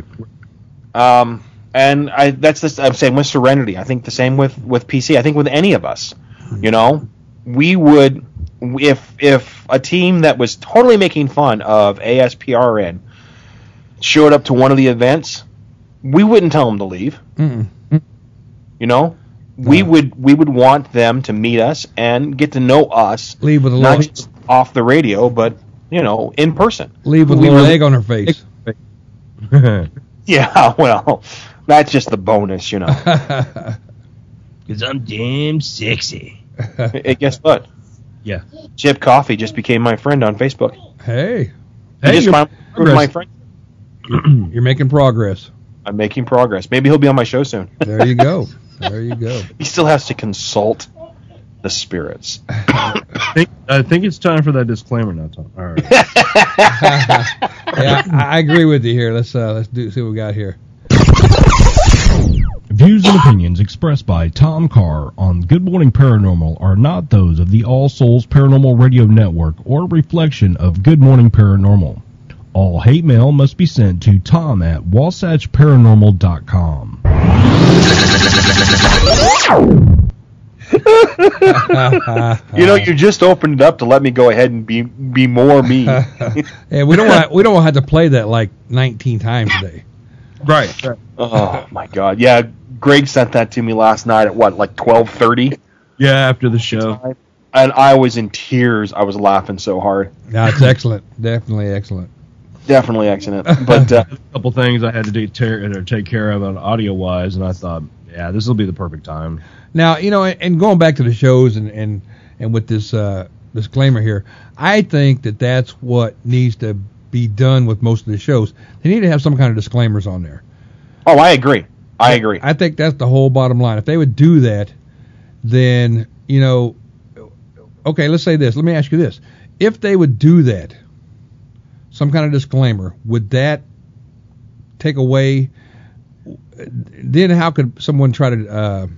And I'm saying with Serenity. I think the same with PC. I think with any of us, we would, if a team that was totally making fun of ASPRN showed up to one of the events, we wouldn't tell them to leave. Mm-mm. We would want them to meet us and get to know us. Leave with a not little, just off the radio, but in person. leave with a little egg on her face. Yeah, well, that's just the bonus, Because I'm damn sexy. Hey, guess what? Yeah. Chip Coffee just became my friend on Facebook. Hey, He just you're finally approved my friend. you're making progress. I'm making progress. Maybe he'll be on my show soon. There you go. There you go. He still has to consult the spirits. I think it's time for that disclaimer now, Tom. All right. Yeah, I agree with you here. Let's see what we got here. Views and opinions expressed by Tom Carr on Good Morning Paranormal are not those of the All Souls Paranormal Radio Network or a reflection of Good Morning Paranormal. All hate mail must be sent to Tom at wasatchparanormal.com. You just opened it up to let me go ahead and be more me. Yeah, we don't want to have to play that like 19 times today. Right. Oh my God! Yeah, Greg sent that to me last night at like 12:30, Yeah, after the show. and I was in tears. I was laughing so hard. That's excellent. Definitely excellent. Definitely excellent. But A couple things I had to take care of on audio-wise, and I thought, yeah, this will be the perfect time. Now, and going back to the shows and with this disclaimer here, I think that's what needs to be done with most of the shows. They need to have some kind of disclaimers on there. oh, I agree. I agree. I think that's the whole bottom line. If they would do that, then, okay, let's say this. Let me ask you this. If they would do that, some kind of disclaimer, would that take away, then how could someone try to,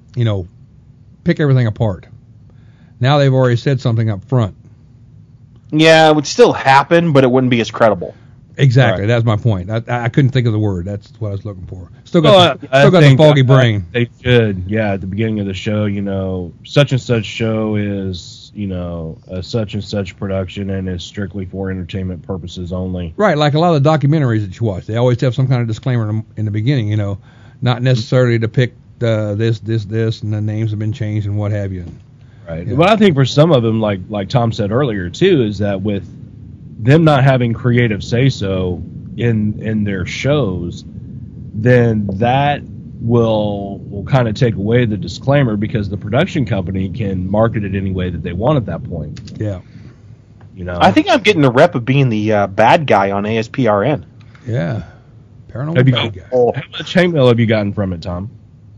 pick everything apart? Now they've already said something up front. Yeah, it would still happen, but it wouldn't be as credible. Exactly, Right. That's my point. I couldn't think of the word. That's what I was looking for. Still got the foggy brain. They should, yeah, at the beginning of the show, such and such show is, a such and such production and is strictly for entertainment purposes only. Right, like a lot of the documentaries that you watch, they always have some kind of disclaimer in the beginning. Not necessarily to pick this, and the names have been changed and what have you. Right. Yeah. But I think for some of them, like Tom said earlier too, is that with them not having creative say-so in their shows, then that will kind of take away the disclaimer because the production company can market it any way that they want at that point. Yeah. I think I'm getting the rep of being the bad guy on ASPRN. Yeah. Paranormal Have you- bad guy. Oh, How much hate mail have you gotten from it, Tom?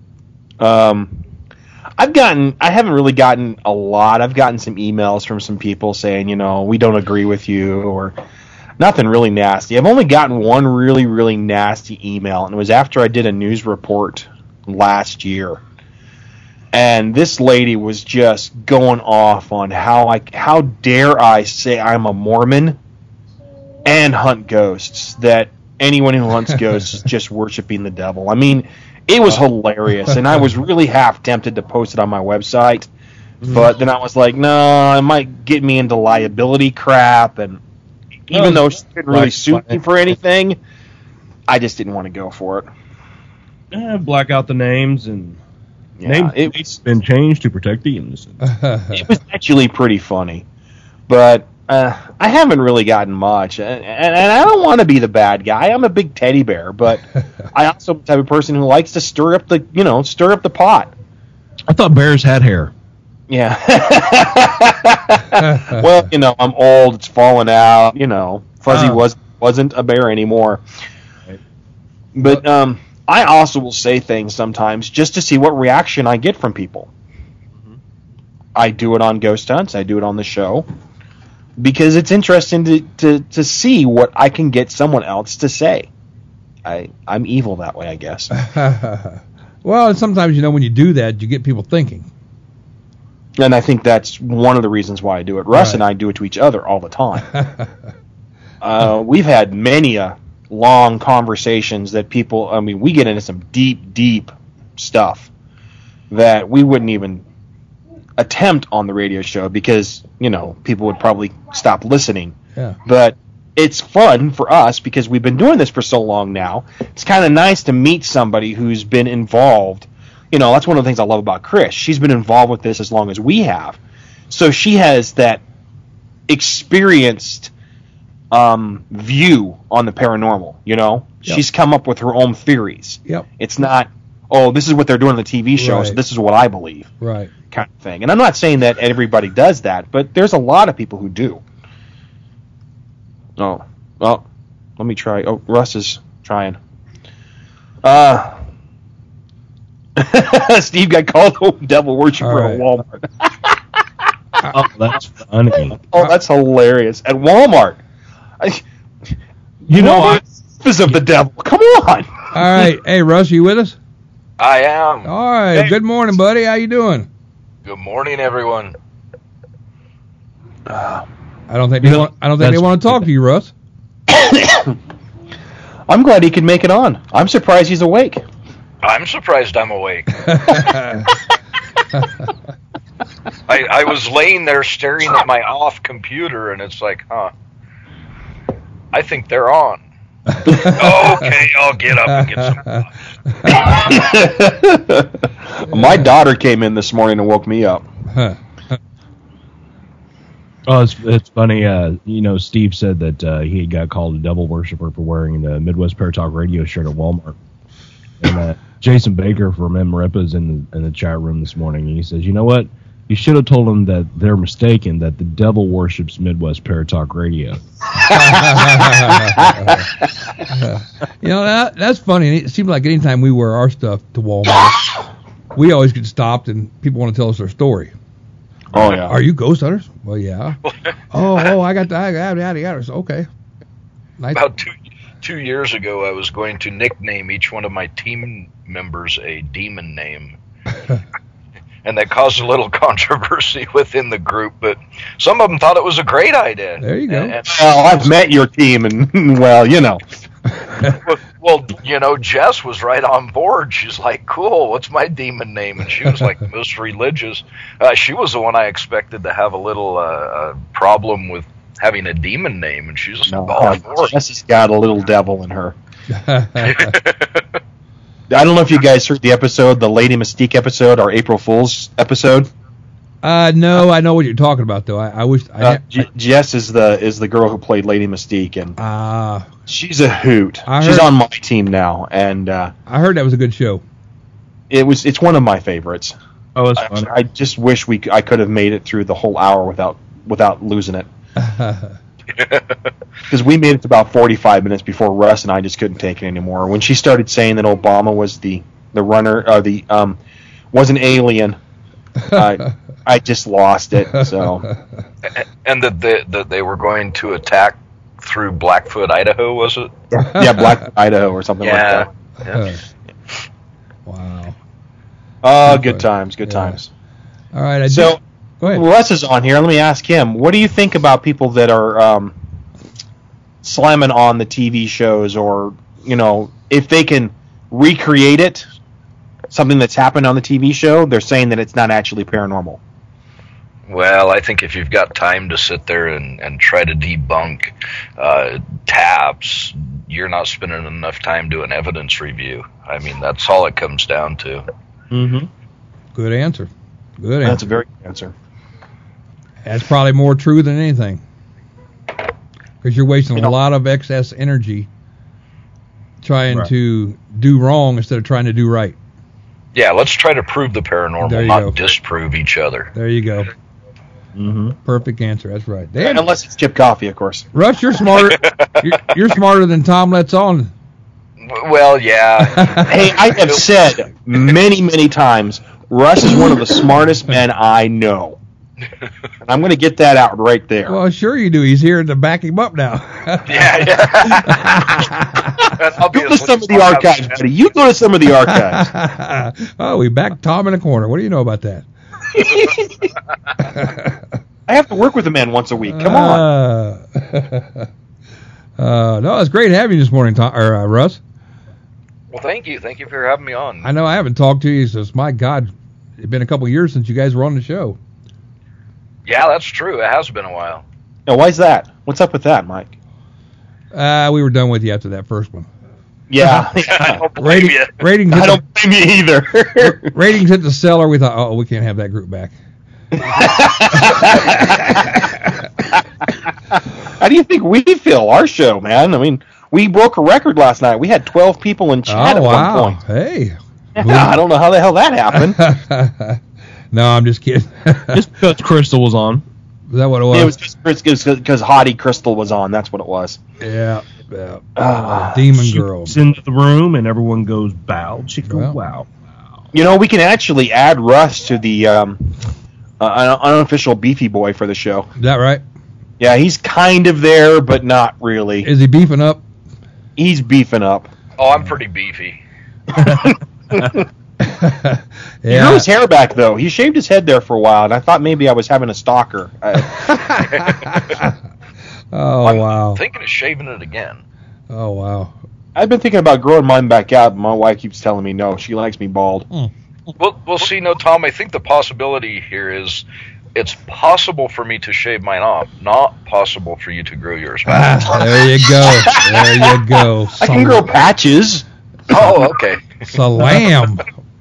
I haven't really gotten a lot. I've gotten some emails from some people saying, we don't agree with you, or nothing really nasty. I've only gotten one really, really nasty email, and it was after I did a news report last year. And this lady was just going off on how dare I say I'm a Mormon and hunt ghosts, that anyone who hunts ghosts is just worshiping the devil. I mean, it was hilarious, and I was really half tempted to post it on my website, but then I was like, no, it might get me into liability crap, and even though she didn't really sue me for anything, I just didn't want to go for it. Black out the names and Yeah, it's been changed to protect the innocent. it was actually pretty funny, but I haven't really gotten much, and I don't want to be the bad guy. I'm a big teddy bear, but I also am the type of person who likes to stir up the pot. I thought bears had hair. Yeah. Well, I'm old. It's falling out. Fuzzy was wasn't a bear anymore. Right. But I also will say things sometimes just to see what reaction I get from people. I do it on Ghost Hunts. I do it on the show because it's interesting to see what I can get someone else to say. I'm evil that way, I guess. Well, and sometimes, when you do that, you get people thinking. And I think that's one of the reasons why I do it. Russ and I do it to each other all the time. We've had many long conversations that people, we get into some deep, deep stuff that we wouldn't even attempt on the radio show because, people would probably stop listening. Yeah. But it's fun for us because we've been doing this for so long now. It's kind of nice to meet somebody who's been involved. That's one of the things I love about Chris. She's been involved with this as long as we have. So she has that experienced view on the paranormal, Yep. She's come up with her own theories. Yep. It's not, this is what they're doing on the TV show, so this is what I believe. Right. Kind of thing. And I'm not saying that everybody does that, but there's a lot of people who do. Oh, well, let me try. Oh, Russ is trying. Steve got called a devil worshiper at Walmart. Oh, that's funny. Oh, that's hilarious. At Walmart. This is of the devil. Come on. All right. Hey, Russ, you with us? I am. All right. Hey. Good morning, buddy. How you doing? Good morning, everyone. I don't think they want to talk to you, Russ. I'm glad he could make it on. I'm surprised he's awake. I'm surprised I'm awake. I was laying there staring at my off computer, and it's like, I think they're on. Okay, I'll get up and get some. My daughter came in this morning and woke me up. Oh, it's funny. Steve said that he got called a devil worshiper for wearing the Midwest Paratalk radio shirt at Walmart. And Jason Baker from MRIPA is in the chat room this morning, and he says, "You know what? You should have told them that they're mistaken. That the devil worships Midwest Paratalk radio." That's funny. It seems like anytime we wear our stuff to Walmart, we always get stopped and people want to tell us their story. Oh yeah. Are you ghost hunters? Well, yeah. I got that. Okay. Nice. About two years ago, I was going to nickname each one of my team members a demon name. And that caused a little controversy within the group, but some of them thought it was a great idea. There you go. Well, I've met your team, and well, Well, Jess was right on board. She's like, cool, what's my demon name? And she was like the most religious. She was the one I expected to have a little problem with having a demon name, and she's just all for it. Jess has got a little devil in her. I don't know if you guys heard the episode, the Lady Mystique episode, our April Fool's episode. No, I know what you're talking about, though. I wish. Jess is the girl who played Lady Mystique, and she's a hoot. She's on my team now, and I heard that was a good show. It's one of my favorites. Oh, it's fun. I just wish I could have made it through the whole hour without losing it. Because we made it to about 45 minutes before Russ and I just couldn't take it anymore. When she started saying that Obama was the runner, was an alien, I just lost it. So, and that they were going to attack through Blackfoot, Idaho, was it? Yeah, Blackfoot, Idaho, or something like that. Yeah. Wow. Oh, good times. All right. So, go ahead. Russ is on here. Let me ask him. What do you think about people that are slamming on the TV shows, or if they can recreate it, something that's happened on the TV show, they're saying that it's not actually paranormal? Well, I think if you've got time to sit there and try to debunk taps, you're not spending enough time doing evidence review. I mean, that's all it comes down to. Mm-hmm. Good answer. That's a very good answer. That's probably more true than anything. Because you're wasting a lot of excess energy trying to do wrong instead of trying to do right. Yeah, let's try to prove the paranormal, not disprove each other. There you go. Mm-hmm. Perfect answer. That's right. Damn. Unless it's Chip Coffee, of course. Russ, you're smarter. you're smarter than Tom lets on. Well, yeah. Hey, I have said many, many times, Russ is one of the smartest men I know. And I'm going to get that out right there. Well, sure you do. He's here to back him up now. Yeah. Go to some of the archives, buddy. You go to some of the archives. Oh, we backed Tom in a corner. What do you know about that? I have to work with a man once a week. Come on. No, it's great having you this morning, Tom, or Russ. Well, thank you. Thank you for having me on. I know I haven't talked to you since, my God, it's been a couple of years since you guys were on the show. Yeah, that's true. It has been a while. Now, why's that? What's up with that, Mike? We were done with you after that first one. Yeah. I don't blame you. Ratings I don't blame you either. ratings hit the cellar. We thought, oh, we can't have that group back. How do you think we feel, our show, man? I mean, we broke a record last night. We had 12 people in chat at one point. Hey. Yeah, I don't know how the hell that happened. No, I'm just kidding. Just because Crystal was on. Is that what it was? It was just because Hottie Crystal was on. That's what it was. Yeah. Demon Girl. She's into the room, and everyone goes, bow, chicka, wow. You know, we can actually add Russ to the unofficial beefy boy for the show. Is that right? Yeah, he's kind of there, but not really. Is he beefing up? He's beefing up. Oh, I'm pretty beefy. He grew his hair back, though. He shaved his head there for a while, and I thought maybe I was having a stalker. Oh, wow. I'm thinking of shaving it again. Oh, wow. I've been thinking about growing mine back out, but my wife keeps telling me no. She likes me bald. Well, see, no, Tom, I think the possibility here is it's possible for me to shave mine off, not possible for you to grow yours back. There you go. There you go. I can grow patches. Oh, okay. Salam.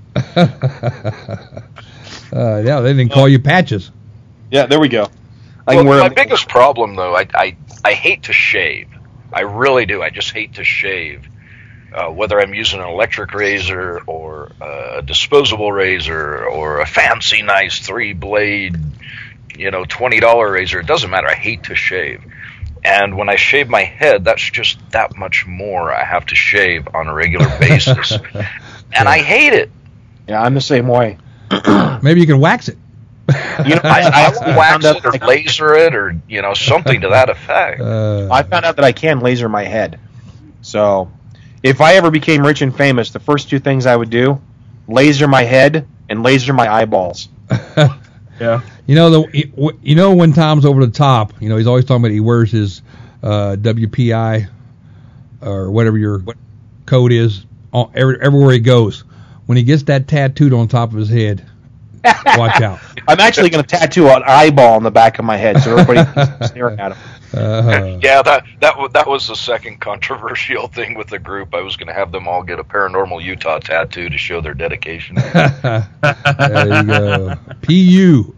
Yeah, they didn't call you Patches. Yeah, there we go. My biggest problem, though, I hate to shave. I really do. I just hate to shave. Whether I'm using an electric razor or a disposable razor or a fancy, nice 3-blade, $20 razor, it doesn't matter. I hate to shave. And when I shave my head, that's just that much more I have to shave on a regular basis. And I hate it. Yeah, I'm the same way. Maybe you can wax it. I will wax it or laser it or, something to that effect. I found out that I can laser my head. So, if I ever became rich and famous, the first two things I would do, laser my head and laser my eyeballs. Yeah. When Tom's over the top, he's always talking about he wears his WPI or whatever your code is everywhere he goes. When he gets that tattooed on top of his head, watch out. I'm actually going to tattoo an eyeball on the back of my head so everybody keeps staring at him. Yeah, that was the second controversial thing with the group. I was going to have them all get a Paranormal Utah tattoo to show their dedication. There you go. PU.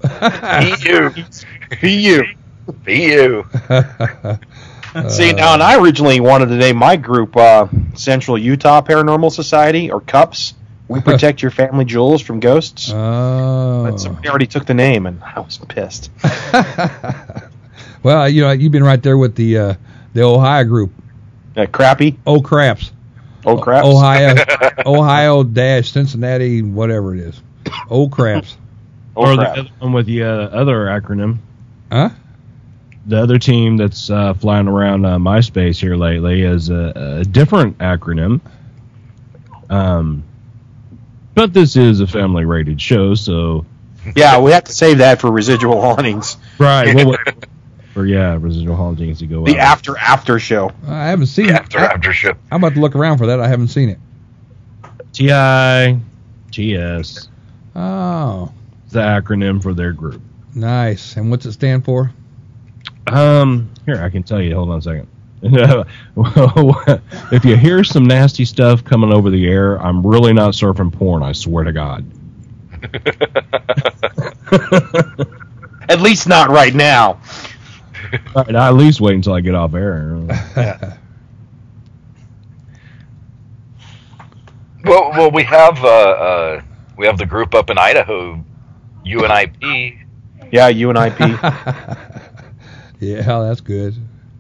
See, now, and I originally wanted to name my group Central Utah Paranormal Society, or CUPS. We protect your family jewels from ghosts. Oh. But somebody already took the name, and I was pissed. Well, you've been right there with the Ohio group. Crappy? Oh, craps. Oh, craps? Ohio-Cincinnati, whatever it is. Oh, craps. Or the other one with the other acronym. Huh? The other team that's flying around MySpace here lately is a different acronym. But this is a family-rated show, so... Yeah, we have to save that for Residual Hauntings. Right. Residual Hauntings to go The out. after show. I haven't seen it. After show. I'm about to look around for that. I haven't seen it. TITS. Oh. The acronym for their group. Nice. And what's it stand for? Here, I can tell you. Hold on a second. If you hear some nasty stuff coming over the air, I'm really not surfing porn, I swear to God. At least not right now. All right, I'll at least wait until I get off air. Well, we have the group up in Idaho, UNIP, Yeah, UNIP. Yeah, that's good.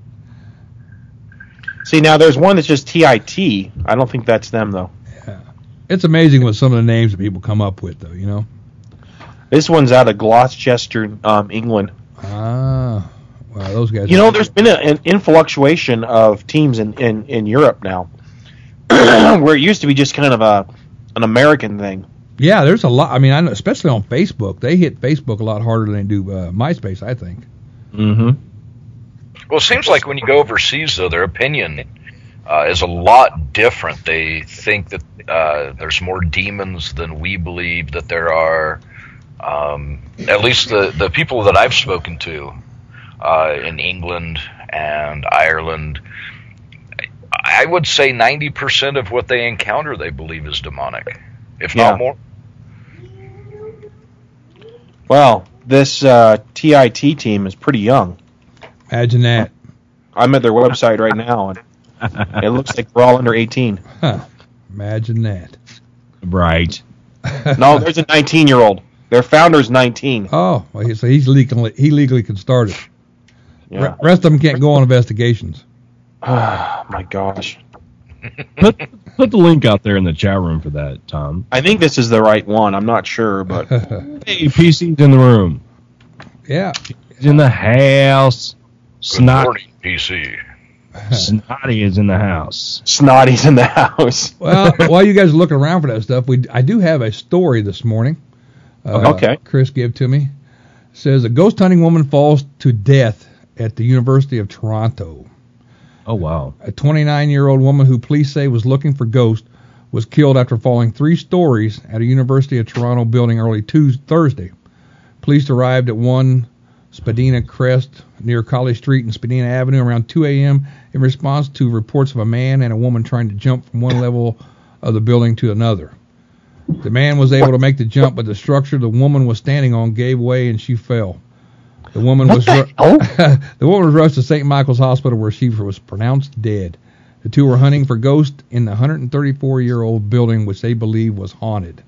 See, now there's one that's just TIT. I don't think that's them, though. It's amazing what some of the names that people come up with, though, you know? This one's out of Gloucester, England. Ah, well, those guys. You know, there's been an influctuation of teams in Europe now, where it used to be just kind of an American thing. Yeah, there's a lot. I mean, I know, especially on Facebook. They hit Facebook a lot harder than they do MySpace, I think. Mm-hmm. Well, it seems like when you go overseas, though, their opinion is a lot different. They think that there's more demons than we believe that there are. At least the people that I've spoken to in England and Ireland, I would say 90% of what they encounter they believe is demonic, if not more. Well, this TIT team is pretty young. Imagine that. I'm at their website right now, and it looks like we're all under 18. Huh. Imagine that. Right. No, there's a 19-year-old. Their founder's 19. Oh, well, so he legally can start it. Yeah. Rest of them can't go on investigations. Oh, my gosh. Put the link out there in the chat room for that, Tom. I think this is the right one. I'm not sure, but Hey, PC's in the room. Yeah. He's in the house. Good morning, PC. Snotty is in the house. Snotty's in the house. Well, while you guys are looking around for that stuff, I do have a story this morning. Okay. Chris gave to me. It says a ghost hunting woman falls to death at the University of Toronto. Oh, wow. A 29-year-old woman who police say was looking for ghosts was killed after falling 3 stories at a University of Toronto building early Thursday. Police arrived at 1 Spadina Crest near College Street and Spadina Avenue around 2 a.m. in response to reports of a man and a woman trying to jump from one level of the building to another. The man was able to make the jump, but the structure the woman was standing on gave way and she fell. The woman was the woman was rushed to St. Michael's Hospital where she was pronounced dead. The two were hunting for ghosts in the 134-year-old building, which they believe was haunted.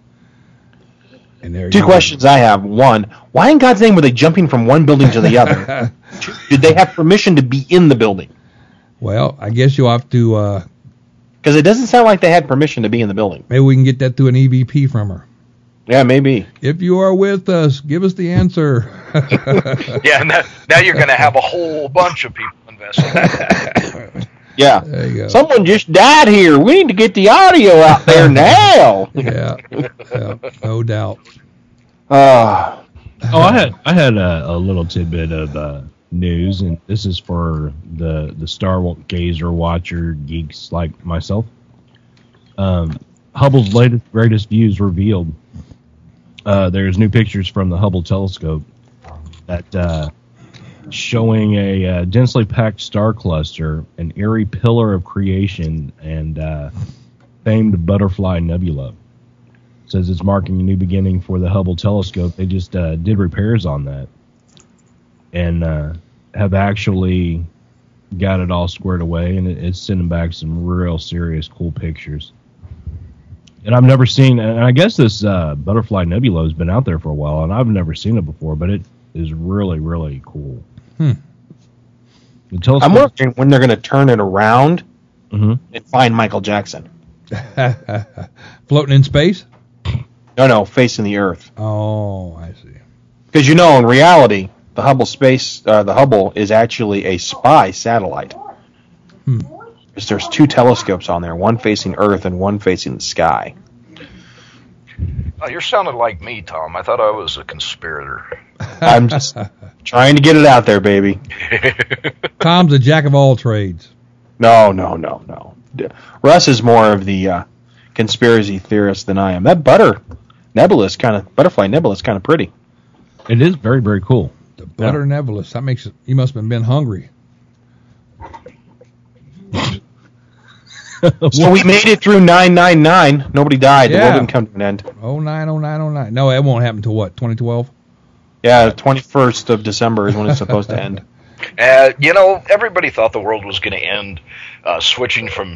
And there 2 questions I have. 1, why in God's name were they jumping from one building to the other? 2, did they have permission to be in the building? Well, I guess you'll have to... Because it doesn't sound like they had permission to be in the building. Maybe we can get that through an EVP from her. Yeah, maybe. If you are with us, give us the answer. Yeah, now you're going to have a whole bunch of people investigating. Yeah. There you go. Someone just died here. We need to get the audio out there now. Yeah, no doubt. I had a little tidbit of news, and this is for the stargazer watcher geeks like myself. Hubble's greatest views revealed. There's new pictures from the Hubble telescope that showing a densely packed star cluster, an eerie pillar of creation, and famed butterfly nebula. It says it's marking a new beginning for the Hubble telescope. They just did repairs on that and have actually got it all squared away, and it's sending back some real serious cool pictures. And I've never seen, and I guess this butterfly nebula has been out there for a while, and I've never seen it before, but it is really, really cool. The telescope, I'm wondering when they're going to turn it around and find Michael Jackson. Floating in space? No, facing the Earth. Oh, I see. Because in reality, the Hubble is actually a spy satellite. Because there's 2 telescopes on there, one facing Earth and one facing the sky. Oh, you're sounding like me, Tom. I thought I was a conspirator. I'm just trying to get it out there, baby. Tom's a jack of all trades. No. Russ is more of the conspiracy theorist than I am. That butterfly nebula is kind of pretty. it is very, very cool. The butter nebulous. That makes it. You must have been hungry. So we made it through 999. Nobody died. The Yeah. world didn't come to an end. 090909. No, it won't happen until what? 2012. Yeah, the 21st of December is when it's supposed to end. Everybody thought the world was going to end switching from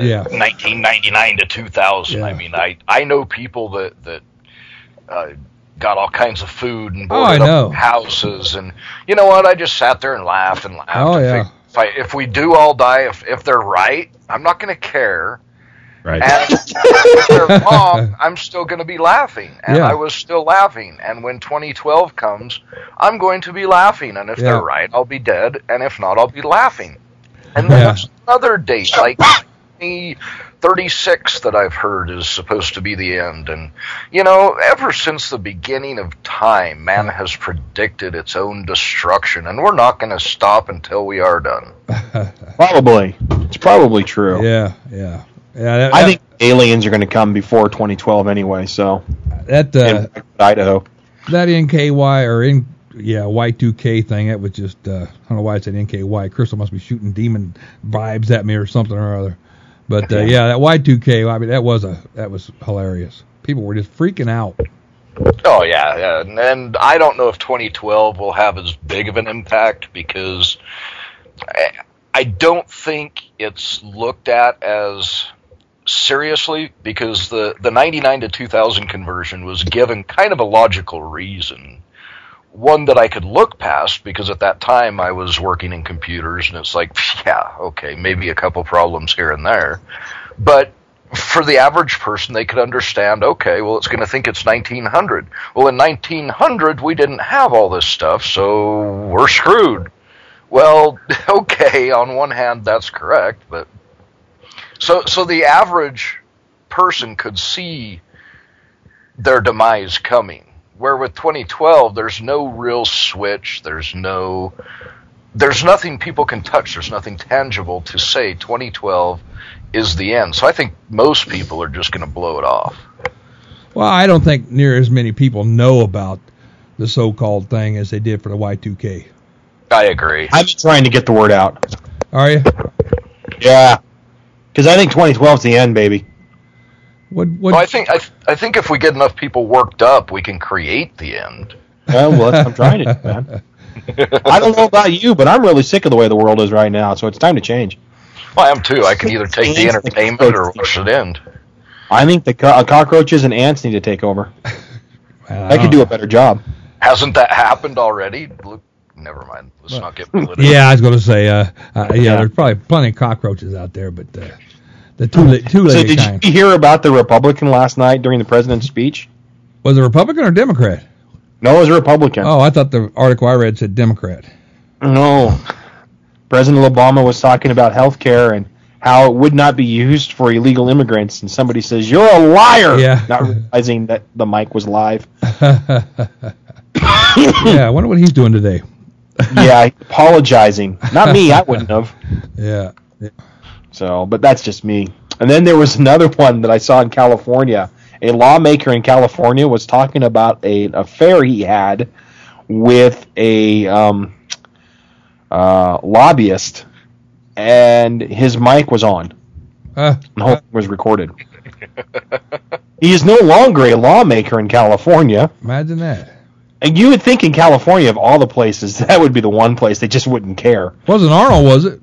1999 to 2000. Yeah. I mean, I know people that got all kinds of food and Oh, I boarded know. up houses, and you know what? I just sat there and laughed and laughed. Oh, and yeah. figured if we do all die, if they're right, I'm not going to care. Right. And if they're wrong, I'm still going to be laughing. And Yeah. I was still laughing. And when 2012 comes, I'm going to be laughing. And if Yeah. they're right, I'll be dead. And if not, I'll be laughing. And then Yeah. there's another date, like 2036, that I've heard is supposed to be the end. And, you know, ever since the beginning of time, man has predicted its own destruction. And we're not going to stop until we are done. Probably. It's probably true. Yeah, yeah. Yeah, I think aliens are going to come before 2012 anyway, so that in Idaho. that NKY or Y2K thing, that was just I don't know why I said NKY. Crystal must be shooting demon vibes at me or something or other. But yeah, that Y2K, I mean that was hilarious. People were just freaking out. Oh, yeah. And I don't know if 2012 will have as big of an impact because I don't think it's looked at as seriously, because the 99 to 2000 conversion was given kind of a logical reason. One that I could look past, because at that time I was working in computers, and it's like, yeah, okay, maybe a couple problems here and there. But for the average person, they could understand, okay, well, it's going to think it's 1900. Well, in 1900, we didn't have all this stuff, so we're screwed. Well, okay, on one hand, that's correct, but so the average person could see their demise coming. Where with 2012, there's no real switch. There's nothing people can touch. There's nothing tangible to say 2012 is the end. So I think most people are just going to blow it off. Well, I don't think near as many people know about the so-called thing as they did for the Y2K. I agree. I'm trying to get the word out. Are you? Yeah. Because I think 2012 is the end, baby. What? I think if we get enough people worked up, we can create the end. Well, I'm trying to do, man. I don't know about you, but I'm really sick of the way the world is right now, so it's time to change. Well, I am too. I can either take the entertainment or watch it end. I think the cockroaches and ants need to take over. I could do a better job. Hasn't that happened already? Look, never mind. Let's not get political. Yeah, I was going to say, there's probably plenty of cockroaches out there, but the two-legged So did kind. you hear about the Republican last night during the president's speech? Was it Republican or Democrat? No, it was a Republican. Oh, I thought the article I read said Democrat. No. President Obama was talking about health care and how it would not be used for illegal immigrants, and somebody says, "You're a liar!" Yeah. Not realizing that the mic was live. Yeah, I wonder what he's doing today. Yeah, apologizing. Not me, I wouldn't have. Yeah. So, but that's just me. And then there was another one that I saw in California. A lawmaker in California was talking about an affair he had with a lobbyist, and his mic was on. The whole thing was recorded. He is no longer a lawmaker in California. Imagine that. And you would think in California, of all the places, that would be the one place they just wouldn't care. Wasn't Arnold, was it?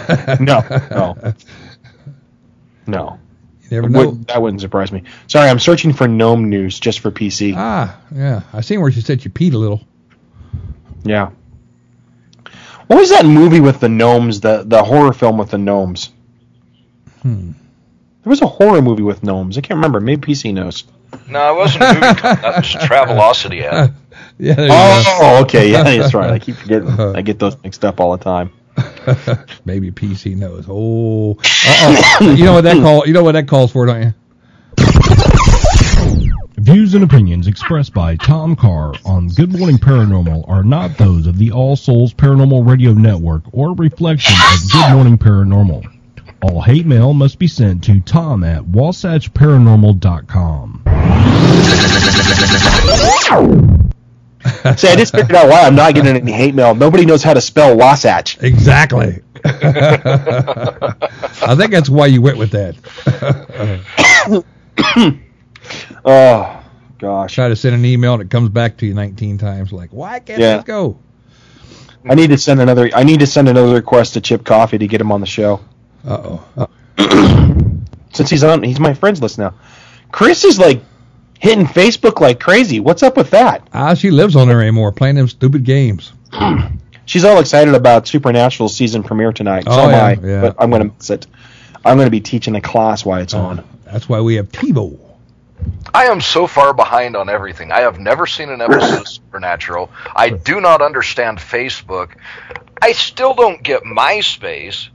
No. You never know. That wouldn't surprise me. Sorry, I'm searching for gnome news just for PC. Ah, yeah. I seen where she said you peed a little. Yeah. What was that movie with the gnomes, the horror film with the gnomes? There was a horror movie with gnomes. I can't remember. Maybe PC knows. No, it wasn't a movie. That was a Travelocity ad. Yeah. There you go. Oh, okay. Yeah, that's right. I keep forgetting. I get those mixed up all the time. Maybe PC knows. Oh. You know what that calls for, don't you? Views and opinions expressed by Tom Carr on Good Morning Paranormal are not those of the All Souls Paranormal Radio Network or reflection of Good Morning Paranormal. All hate mail must be sent to tom@wasatchparanormal.com. See, I just figured out why I'm not getting any hate mail. Nobody knows how to spell Wasatch. Exactly. I think that's why you went with that. Oh, gosh. Try to send an email and it comes back to you 19 times. Like, why can't this go? I need to send another request to Chip Coffee to get him on the show. Uh-oh. Since he's my friends list now. Chris is like hitting Facebook like crazy. What's up with that? She lives on there anymore, playing them stupid games. She's all excited about Supernatural season premiere tonight. So am I, but I'm going to miss it. I'm going to be teaching a class while it's on. That's why we have TiVo. I am so far behind on everything. I have never seen an episode of Supernatural. I do not understand Facebook. I still don't get MySpace.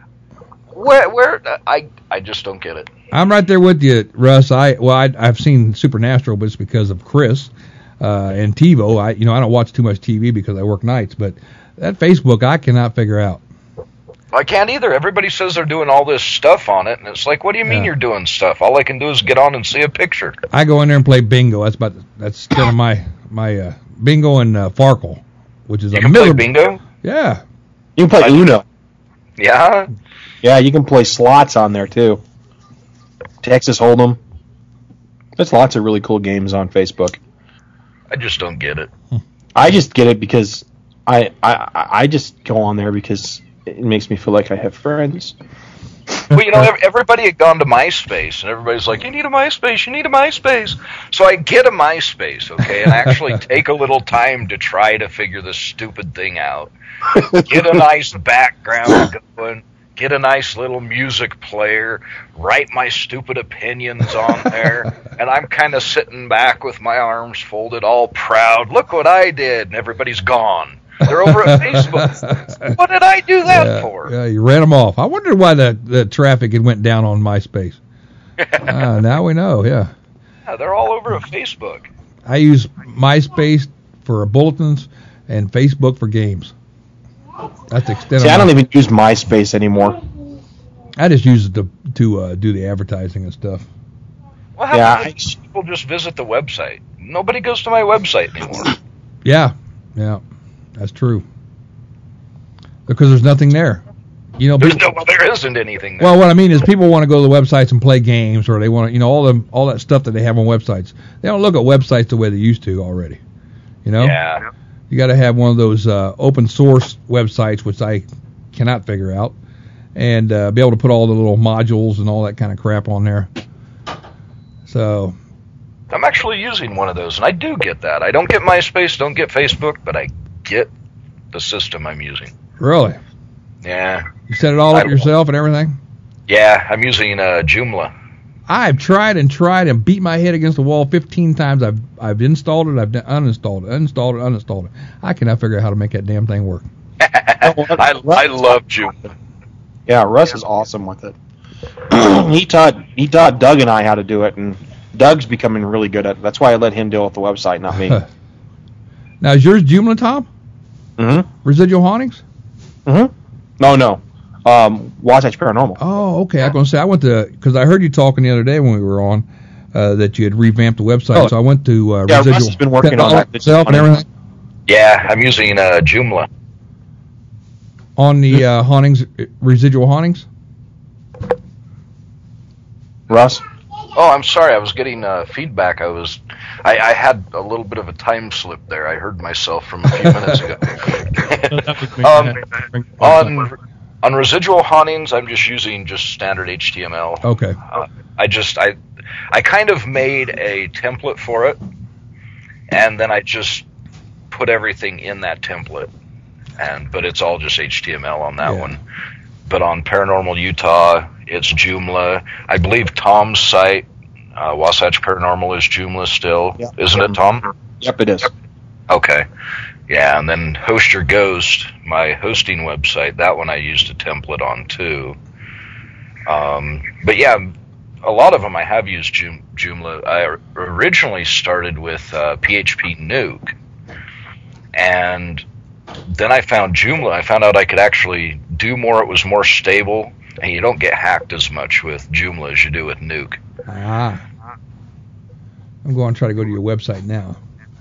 I just don't get it. I'm right there with you, Russ. I've seen Supernatural, but it's because of Chris and TiVo. I don't watch too much TV because I work nights, but that Facebook I cannot figure out. I can't either. Everybody says they're doing all this stuff on it, and it's like, what do you mean you're doing stuff? All I can do is get on and see a picture. I go in there and play bingo. That's kind of my bingo and Farkle, which is you can play bingo. Yeah, you can play Uno. Yeah, yeah, you can play slots on there too. Texas Hold'em. There's lots of really cool games on Facebook. I just don't get it. I just get it because I just go on there because it makes me feel like I have friends. Well, everybody had gone to MySpace, and everybody's like, you need a MySpace. So I get a MySpace, okay, and I actually take a little time to try to figure this stupid thing out. Get a nice background going, get a nice little music player, write my stupid opinions on there, and I'm kind of sitting back with my arms folded, all proud. Look what I did, and everybody's gone. They're over at Facebook. What did I do that for? Yeah, you ran them off. I wondered why the traffic had went down on MySpace. Now we know, yeah. Yeah, they're all over at Facebook. I use MySpace for bulletins and Facebook for games. That's the extent. See, I don't even use MySpace anymore. I just use it to do the advertising and stuff. Well, how many people just visit the website? Nobody goes to my website anymore. Yeah. That's true. Because there's nothing there. There isn't anything there. Well, what I mean is people want to go to the websites and play games, or they want to, all that stuff that they have on websites. They don't look at websites the way they used to already. Yeah. You got to have one of those open source websites, which I cannot figure out, and be able to put all the little modules and all that kind of crap on there. So I'm actually using one of those, and I do get that. I don't get MySpace, don't get Facebook, but I get the system I'm using. Really? Yeah. You set it all up yourself and everything? Yeah, I'm using Joomla. I've tried and beat my head against the wall 15 times. I've installed it, I've uninstalled it. I cannot figure out how to make that damn thing work. I love Joomla. Yeah, Russ is awesome with it. He taught Doug and I how to do it, and Doug's becoming really good at it. That's why I let him deal with the website, not me. Now, is yours Joomla, Tom? Mm-hmm. Residual Hauntings? Mm-hmm. No. Wasatch Paranormal. Oh, okay. I was going to say, I went to, because I heard you talking the other day when we were on, that you had revamped the website, so I went to Residual. Russ has been working on that itself and everything. Yeah, I'm using Joomla. On the hauntings, Residual Hauntings? Russ? Oh, I'm sorry. I was getting feedback. I had a little bit of a time slip there. I heard myself from a few minutes ago. On Residual Hauntings, I'm just using standard HTML. Okay. I kind of made a template for it, and then I just put everything in that template, but it's all just HTML on that one. But on Paranormal Utah, it's Joomla. I believe Tom's site, Wasatch Paranormal, is Joomla still. Yep. Isn't it, Tom? Yep, it is. Okay. Yeah, and then Host Your Ghost, my hosting website, that one I used a template on too. But yeah, a lot of them I have used Joomla. I originally started with PHP Nuke, and then I found Joomla. I found out I could actually do more. It was more stable, and you don't get hacked as much with Joomla as you do with Nuke. I'm going to try to go to your website now.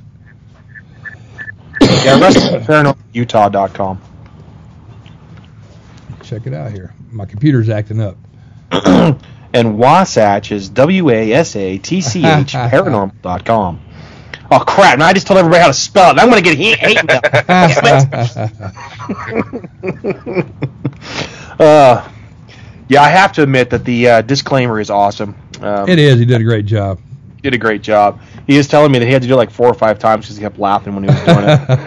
Yeah, paranormalutah.com. Check it out here. My computer's acting up. And Wasatch is WASATCH paranormal.com. Oh, crap. Now I just told everybody how to spell it. I'm going to get hate mail. Yeah, I have to admit that the disclaimer is awesome. It is. He did a great job. did a great job. He was telling me that he had to do it like 4 or 5 times because he kept laughing when he was doing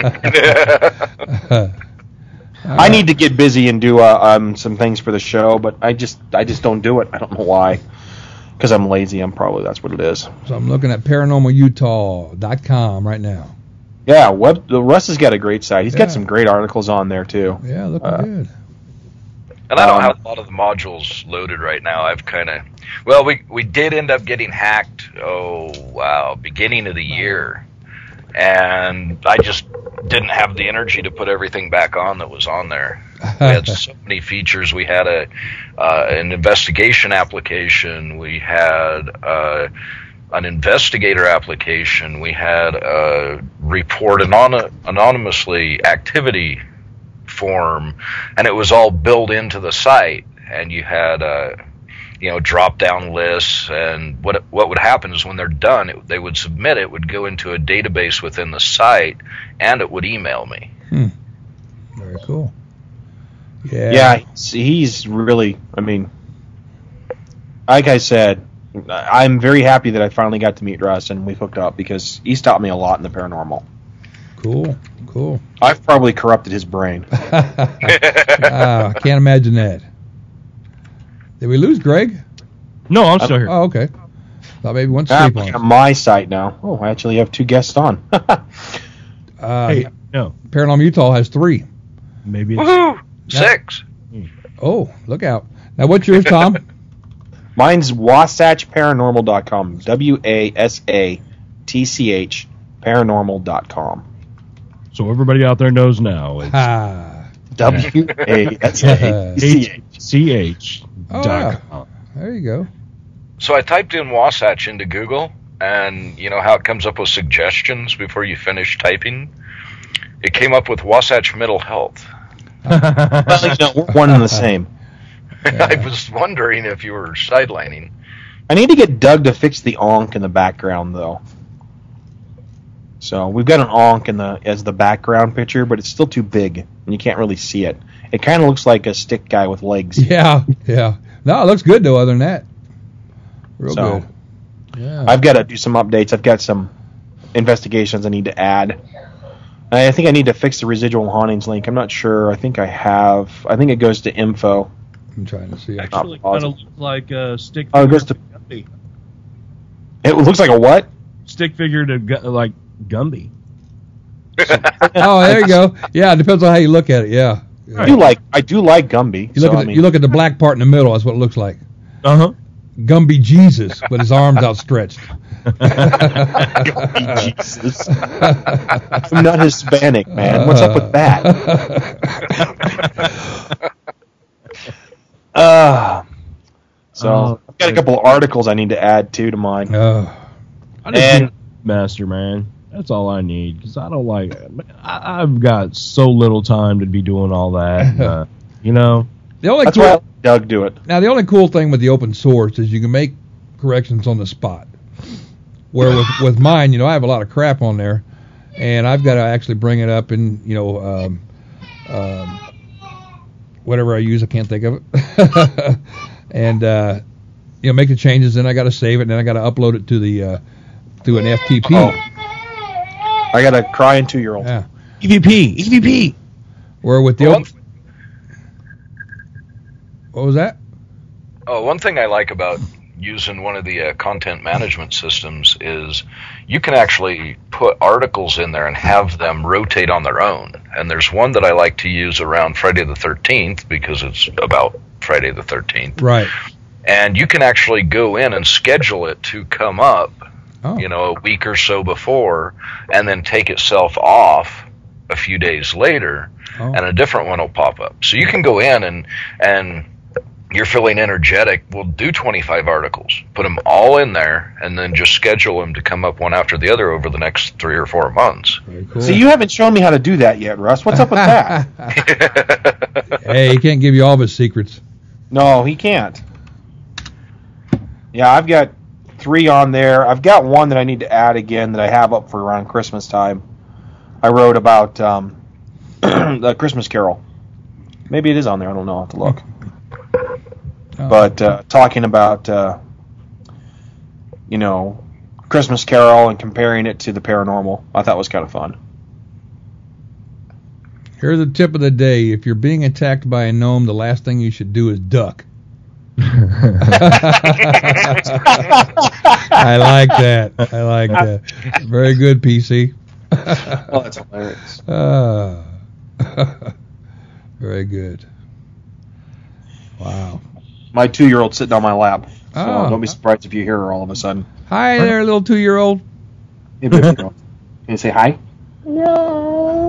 it. I need to get busy and do some things for the show, but I just don't do it. I don't know why. Because I'm lazy. That's what it is. So I'm looking at paranormalutah.com right now. Yeah, Russ has got a great site. He's got some great articles on there too. Yeah, looking good. And I don't have a lot of the modules loaded right now. I've kind of... Well, we did end up getting hacked, beginning of the year. And I just didn't have the energy to put everything back on that was on there. We had so many features. We had an investigation application. We had an investigator application. We had a report anonymously activity form, and it was all built into the site. And you had drop down lists, and what would happen is when they're done, they would submit it, would go into a database within the site, and it would email me. Very cool. Yeah, he's really, like I said, I'm very happy that I finally got to meet Russ and we hooked up because he's taught me a lot in the paranormal. Cool. I've probably corrupted his brain. I can't imagine that. Did we lose Greg? No, I'm still here. Oh, okay. Thought maybe one sleep on. On my site now. Oh, I actually have 2 guests on. Hey, no. Paranormal Utah has 3. Maybe it's... Woohoo! 6. Oh, look out. Now, what's yours, Tom? Mine's wasatchparanormal.com. WASATCH paranormal.com. So everybody out there knows now. It's WASATCH.com. There you go. So I typed in Wasatch into Google, and you know how it comes up with suggestions before you finish typing? It came up with Wasatch Mental Health. We're one and the same. I was wondering if you were sidelining. I need to get Doug to fix the onk in the background, though. So we've got an onk as the background picture, but it's still too big, and you can't really see it. It kind of looks like a stick guy with legs. Yeah. No, it looks good, though, other than that. Real good. Yeah. I've got to do some updates. I've got some investigations I need to add. I think I need to fix the residual hauntings link. I'm not sure. I think it goes to info. I'm trying to see. Actually, kind of looks like a stick figure. Oh, it goes to Gumby. It looks like a what? Stick figure to like Gumby. Oh, there you go. Yeah, it depends on how you look at it. Yeah. I do like Gumby. You look at the black part in the middle. That's what it looks like. Gumby Jesus with his arms outstretched. Gumby Jesus. I'm not Hispanic, man. What's up with that? I've got a couple of articles I need to add to mine. And Master, man. That's all I need, because I don't like... I've got so little time to be doing all that, you know? That's why I let Doug do it. Now, the only cool thing with the open source is you can make corrections on the spot. Where with mine, I have a lot of crap on there, and I've got to actually bring it up in, whatever I use, I can't think of it. And, make the changes, then I got to save it, and then I got to upload it to the to an FTP. Oh. I got a crying 2-year-old. Yeah. EVP. Where with the what was that? Oh, one thing I like about using one of the content management systems is you can actually put articles in there and have them rotate on their own. And there's one that I like to use around Friday the 13th because it's about Friday the 13th. Right. And you can actually go in and schedule it to come up, a week or so before, and then take itself off a few days later, and a different one will pop up. So you can go in and you're feeling energetic, we'll do 25 articles, put them all in there, and then just schedule them to come up one after the other over the next 3 or 4 months. Very cool. So you haven't shown me how to do that yet, Russ. What's up with that? Hey, he can't give you all of his secrets. No, he can't. Yeah, I've got 3 on there. I've got one that I need to add again that I have up for around Christmas time. I wrote about the Christmas Carol. Maybe it is on there. I don't know. I'll have to look. But talking about, Christmas Carol and comparing it to the paranormal. I thought was kind of fun. Here's the tip of the day. If you're being attacked by a gnome, the last thing you should do is duck. I like that. Very good, PC. Oh, that's hilarious. Very good. Wow. My 2-year-old sitting on my lap. So Oh. don't be surprised if you hear her all of a sudden. Hi there, little 2-year-old. Hey, baby girl. Can you say hi? No.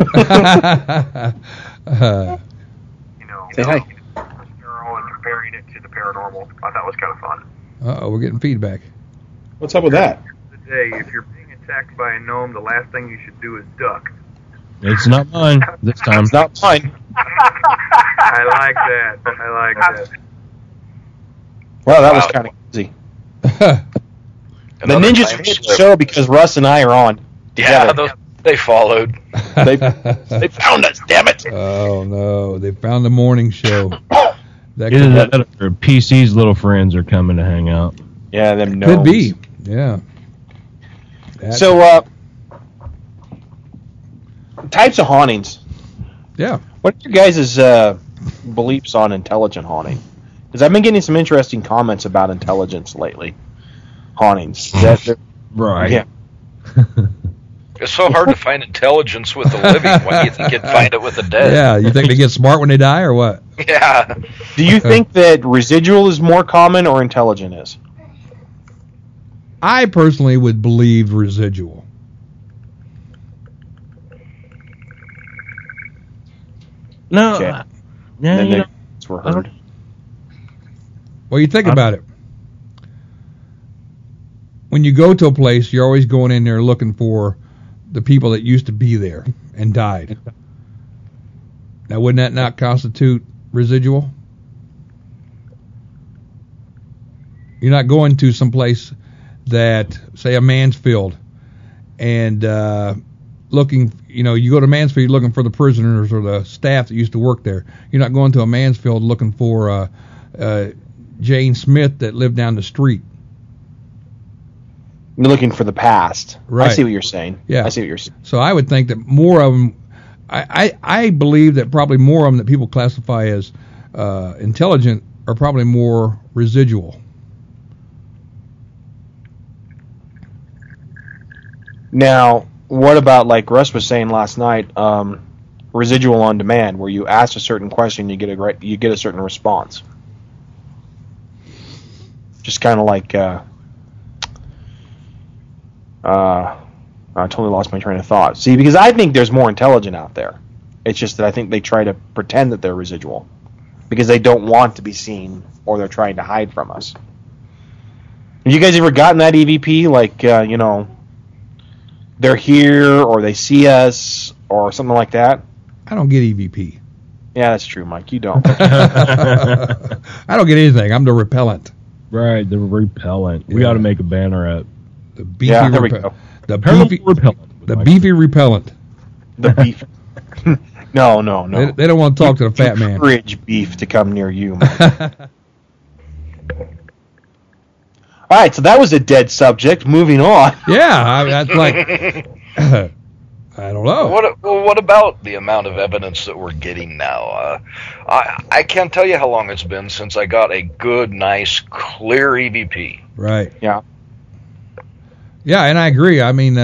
Say hi. And comparing it to the paranormal, I thought was kind of fun. Uh-oh, we're getting feedback. What's up with that? Today, if you're being attacked by a gnome, the last thing you should do is duck. It's not mine this time. It's not mine. I like that. Well, that was Wow. kind of easy. Oh, The Another ninjas time made the slip. show because Russ and I are on. Yeah, together. they followed. They found us, damn it. Oh, no. They found the morning show. That Either could, that or PC's little friends are coming to hang out. Yeah, them could gnomes. be. Yeah. That- So, types of hauntings. yeah. What are your guys' beliefs on intelligent haunting? Because I've been getting some interesting comments about intelligence lately. Hauntings. Right. Yeah. It's so hard to find intelligence with the living. Why do you think you'd find it with the dead? Yeah. You think they get smart when they die or what? Yeah. Do you think that residual is more common or intelligent is? I personally would believe residual. No. Okay. Yeah, Then you they know, were heard. Well, you think about it. When you go to a place, you're always going in there looking for the people that used to be there and died. Now, wouldn't that not constitute residual? You're not going to some place that, say, a Mansfield, and looking, you go to Mansfield looking for the prisoners or the staff that used to work there. You're not going to a Mansfield looking for Jane Smith that lived down the street. You're looking for the past. Right. I see what you're saying. Yeah. I see what you're saying. So I would think that more of them, I believe that probably more of them that people classify as intelligent are probably more residual. Now, what about, like Russ was saying last night, residual on demand, where you ask a certain question, you get a certain response. Just kind of like, I totally lost my train of thought. See, because I think there's more intelligent out there. It's just that I think they try to pretend that they're residual because they don't want to be seen or they're trying to hide from us. Have you guys ever gotten that EVP? Like, they're here or they see us or something like that? I don't get EVP. Yeah, that's true, Mike. You don't. I don't get anything. I'm the repellent. right, the repellent. We Yeah. got to make a banner up. The beefy Yeah, there we go. The Paranormal beefy, repellent. the beefy repellent. The beef. No. They don't want to talk to the fat man. Encourage beef to come near you. All right, so that was a dead subject. Moving on. Yeah, that's like, I don't know. What about the amount of evidence that we're getting now? I can't tell you how long it's been since I got a good, nice, clear EVP. Right. Yeah. Yeah, and I agree. I mean,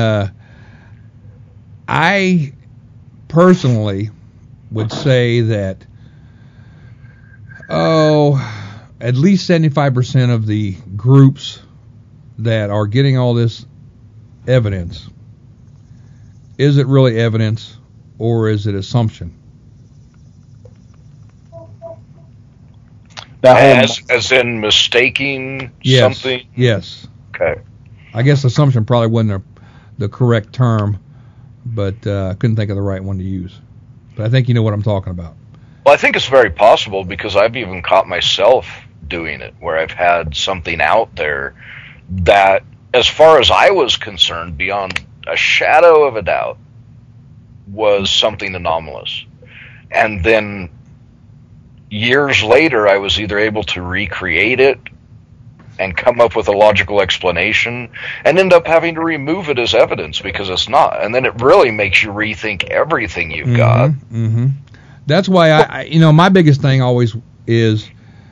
I personally would say that, at least 75% of the groups that are getting all this evidence, is it really evidence or is it assumption? That whole As in mistaking Yes. something? Yes. Okay. I guess assumption probably wasn't the correct term, but I couldn't think of the right one to use. But I think you know what I'm talking about. Well, I think it's very possible because I've even caught myself doing it where I've had something out there that, as far as I was concerned, beyond a shadow of a doubt, was something anomalous. And then years later, I was either able to recreate it and come up with a logical explanation and end up having to remove it as evidence because it's not. And then it really makes you rethink everything you've got. Mm-hmm. That's why I my biggest thing always is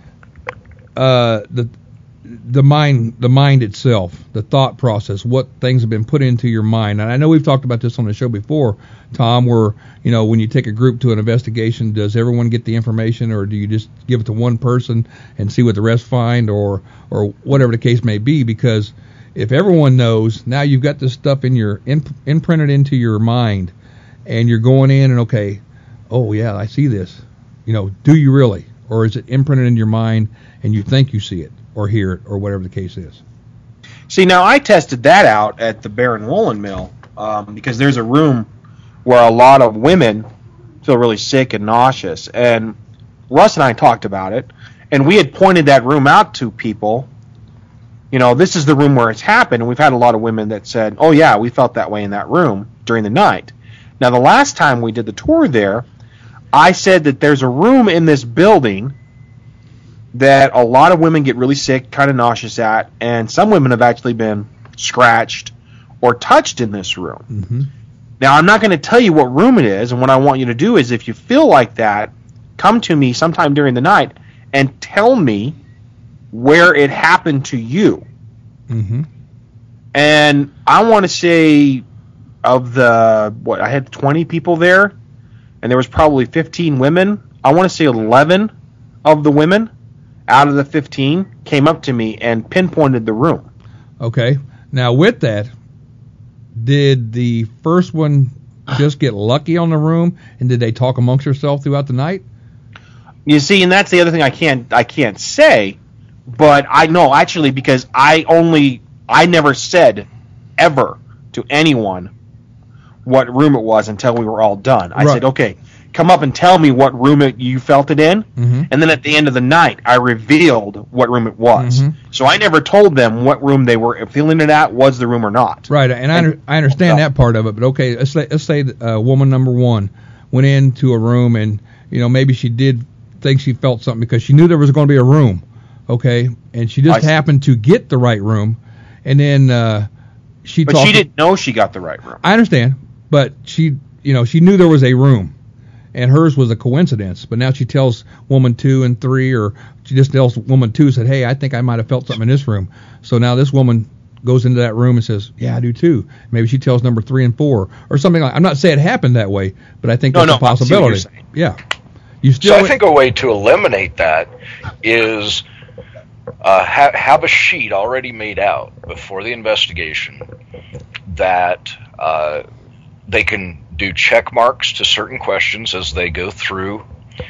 the mind itself, the thought process, what things have been put into your mind. And I know we've talked about this on the show before, Tom, where, when you take a group to an investigation, does everyone get the information, or do you just give it to one person and see what the rest find, or whatever the case may be? Because if everyone knows, now you've got this stuff imprinted into your mind, and you're going in and, okay, oh yeah, I see this. Do you really? Or is it imprinted in your mind and you think you see it or hear it or whatever the case is? See, now I tested that out at the Baron Woolen Mill because there's a room where a lot of women feel really sick and nauseous. And Russ and I talked about it, and we had pointed that room out to people. This is the room where it's happened, and we've had a lot of women that said, oh yeah, we felt that way in that room during the night. Now, the last time we did the tour there, I said that there's a room in this building that a lot of women get really sick, kind of nauseous at, and some women have actually been scratched or touched in this room. Mm-hmm. Now, I'm not going to tell you what room it is, and what I want you to do is, if you feel like that, come to me sometime during the night and tell me where it happened to you. Mm-hmm. And I want to say, of I had 20 people there, and there was probably 15 women. I want to say 11 of the women out of the 15 came up to me and pinpointed the room. Okay. Now, with that, did the first one just get lucky on the room, and did they talk amongst themselves throughout the night? You see, and that's the other thing I can't say, but I know actually, because I never said ever to anyone what room it was until we were all done. I said, okay, come up and tell me what room you felt it in, mm-hmm. and then at the end of the night, I revealed what room it was. Mm-hmm. So I never told them what room they were feeling it at was the room or not. Right, and I understand that part of it, but okay, let's say woman number one went into a room, and maybe she did think she felt something because she knew there was going to be a room, okay, and she just happened to get the right room, and then she didn't know she got the right room. I understand, but she knew there was a room, and hers was a coincidence. But now she tells woman 2 and 3, or she just tells woman 2, said, hey, I think I might have felt something in this room. So now this woman goes into that room and says, yeah, I do too. Maybe she tells number 3 and 4 or something like. I'm not saying it happened that way, but I think that's a possibility. Yeah. I think a way to eliminate that is have a sheet already made out before the investigation that they can do check marks to certain questions as they go through,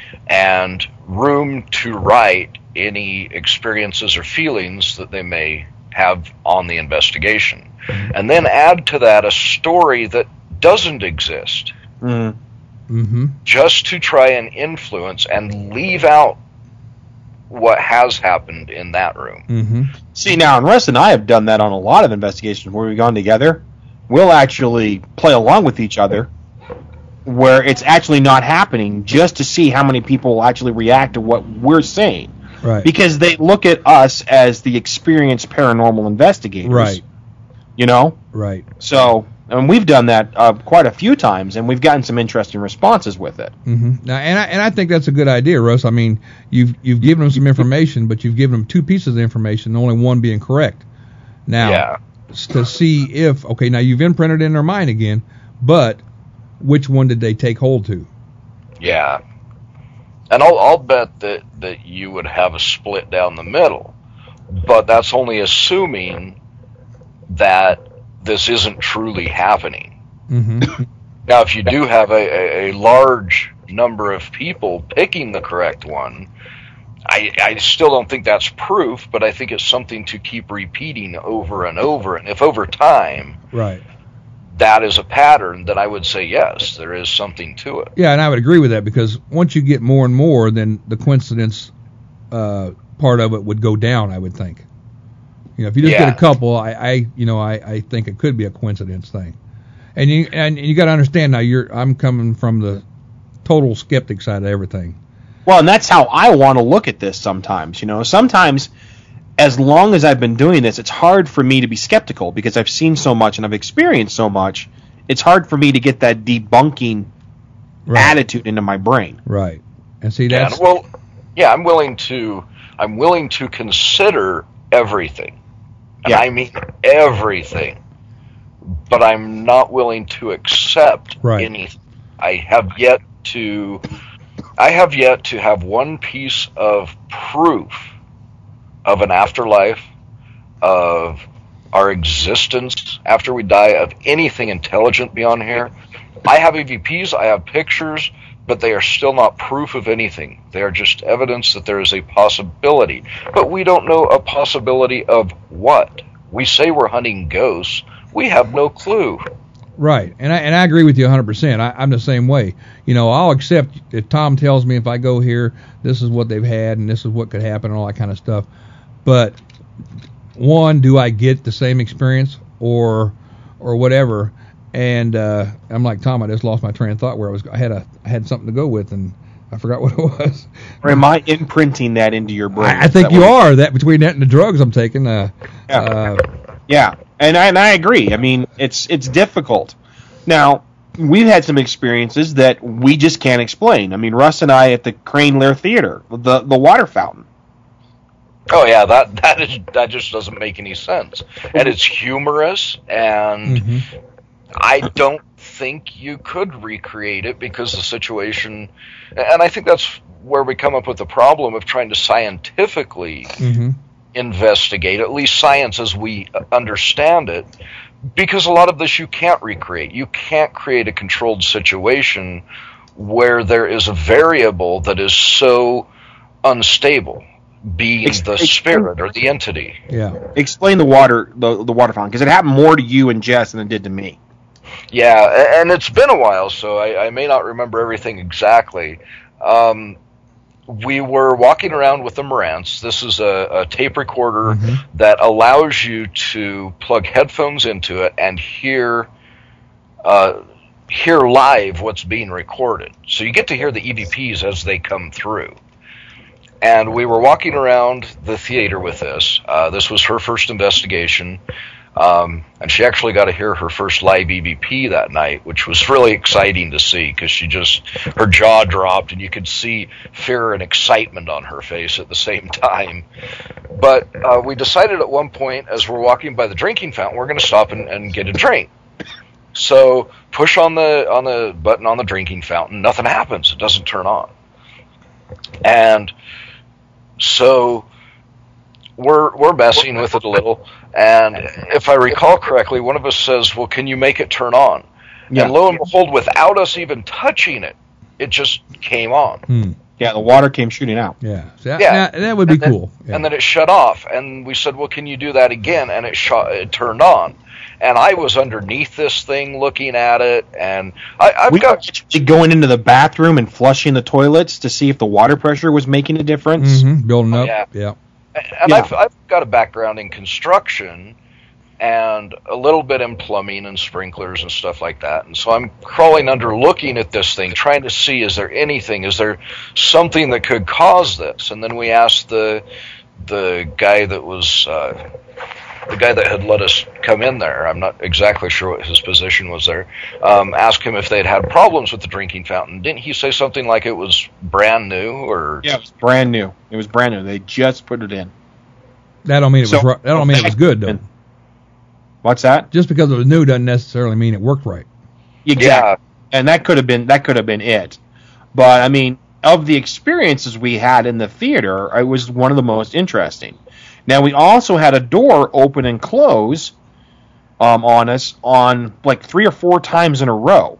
and room to write any experiences or feelings that they may have on the investigation. And then add to that a story that doesn't exist. Mm-hmm. Just to try and influence and leave out what has happened in that room. Mm-hmm. See, now, and Russ and I have done that on a lot of investigations where we've gone together. We'll actually play along with each other where it's actually not happening, just to see how many people will actually react to what we're saying. Right. Because they look at us as the experienced paranormal investigators. Right. Right. So, and we've done that quite a few times, and we've gotten some interesting responses with it. Mm-hmm. Now, and I think that's a good idea, Russ. I mean, you've given them some information, but you've given them 2 pieces of information, only one being correct. Now, to see if, okay, now you've imprinted in their mind again, but which one did they take hold to? Yeah. And I'll bet that you would have a split down the middle, but that's only assuming that this isn't truly happening. Mm-hmm. Now, if you do have a large number of people picking the correct one, I still don't think that's proof, but I think it's something to keep repeating over and over. And if over time, right, that is a pattern, then I would say yes, there is something to it. Yeah, and I would agree with that, because once you get more and more, then the coincidence part of it would go down, I would think. If you just get a couple, I think it could be a coincidence thing. And you got to understand now, I'm coming from the total skeptic side of everything. Well, and that's how I want to look at this sometimes. Sometimes as long as I've been doing this, it's hard for me to be skeptical because I've seen so much and I've experienced so much. It's hard for me to get that debunking attitude into my brain. Right. And see, that's... I'm willing to consider everything. And I mean everything. But I'm not willing to accept anything. I have yet to have one piece of proof of an afterlife, of our existence after we die, of anything intelligent beyond here. I have EVPs, I have pictures, but they are still not proof of anything. They are just evidence that there is a possibility. But we don't know a possibility of what. We say we're hunting ghosts. We have no clue. Right, and I agree with you 100%. I'm the same way. You know, I'll accept if Tom tells me if I go here, this is what they've had and this is what could happen and all that kind of stuff. But one, do I get the same experience or whatever? And I'm like Tom. I just lost my train of thought where I had something to go with and I forgot what it was. Or am I imprinting that into your brain? I think you are. That between that and the drugs I'm taking. Yeah, and I agree. I mean, it's difficult. Now, we've had some experiences that we just can't explain. I mean, Russ and I at the Crane Lair Theater, the water fountain. Oh yeah, that just doesn't make any sense. And it's humorous, and I don't think you could recreate it because the situation, and I think that's where we come up with the problem of trying to scientifically investigate, at least science as we understand it, because a lot of this you can't recreate. You can't create a controlled situation where there is a variable that is so unstable, being the spirit or the entity. Yeah. Explain the water fountain, because it happened more to you and Jess than it did to me. Yeah, and it's been a while, so I may not remember everything exactly. We were walking around with the Marantz. This is a tape recorder that allows you to plug headphones into it and hear live what's being recorded. So you get to hear the EVPs as they come through. And we were walking around the theater with this. This was her first investigation. And she actually got to hear her first live EVP that night, which was really exciting to see because her jaw dropped and you could see fear and excitement on her face at the same time. But we decided at one point as we're walking by the drinking fountain, we're going to stop and get a drink. So push on the button on the drinking fountain. Nothing happens. It doesn't turn on. And so we're messing with it a little, and if I recall correctly, one of us says, well, can you make it turn on? Yeah. And lo and behold, without us even touching it, it just came on. Yeah, the water came shooting out. Yeah, that would be cool. Yeah. And then it shut off, and we said, well, can you do that again? And it turned on. And I was underneath this thing looking at it, and I've got going into the bathroom and flushing the toilets to see if the water pressure was making a difference. Building up, yeah. And I've got a background in construction and a little bit in plumbing and sprinklers and stuff like that. And so I'm crawling under looking at this thing, trying to see, is there something that could cause this? And then we asked the guy that was the guy that had let us come in there, I'm not exactly sure what his position was there, asked him if they'd had problems with the drinking fountain. Didn't he say something like it was brand new? Or yeah, it was brand new. It was brand new. They just put it in. That don't mean it was right. That don't mean it was good, though. What's that? Just because it was new doesn't necessarily mean it worked right. Exactly. Yeah. And that could have been it. But I mean, of the experiences we had in the theater, it was one of the most interesting. Now, we also had a door open and close on us on like 3 or 4 times in a row.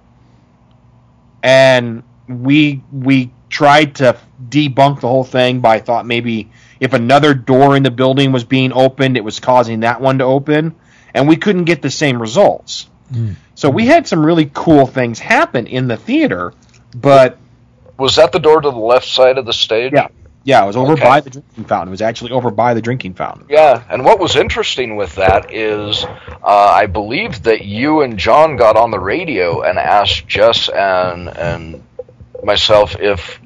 And we tried to debunk the whole thing by thought maybe if another door in the building was being opened, it was causing that one to open. And we couldn't get the same results. So we had some really cool things happen in the theater, but... Was that the door to the left side of the stage? Yeah, it was over by the drinking fountain. It was actually over by the drinking fountain. Yeah, and what was interesting with that is I believe that you and John got on the radio and asked Jess and myself if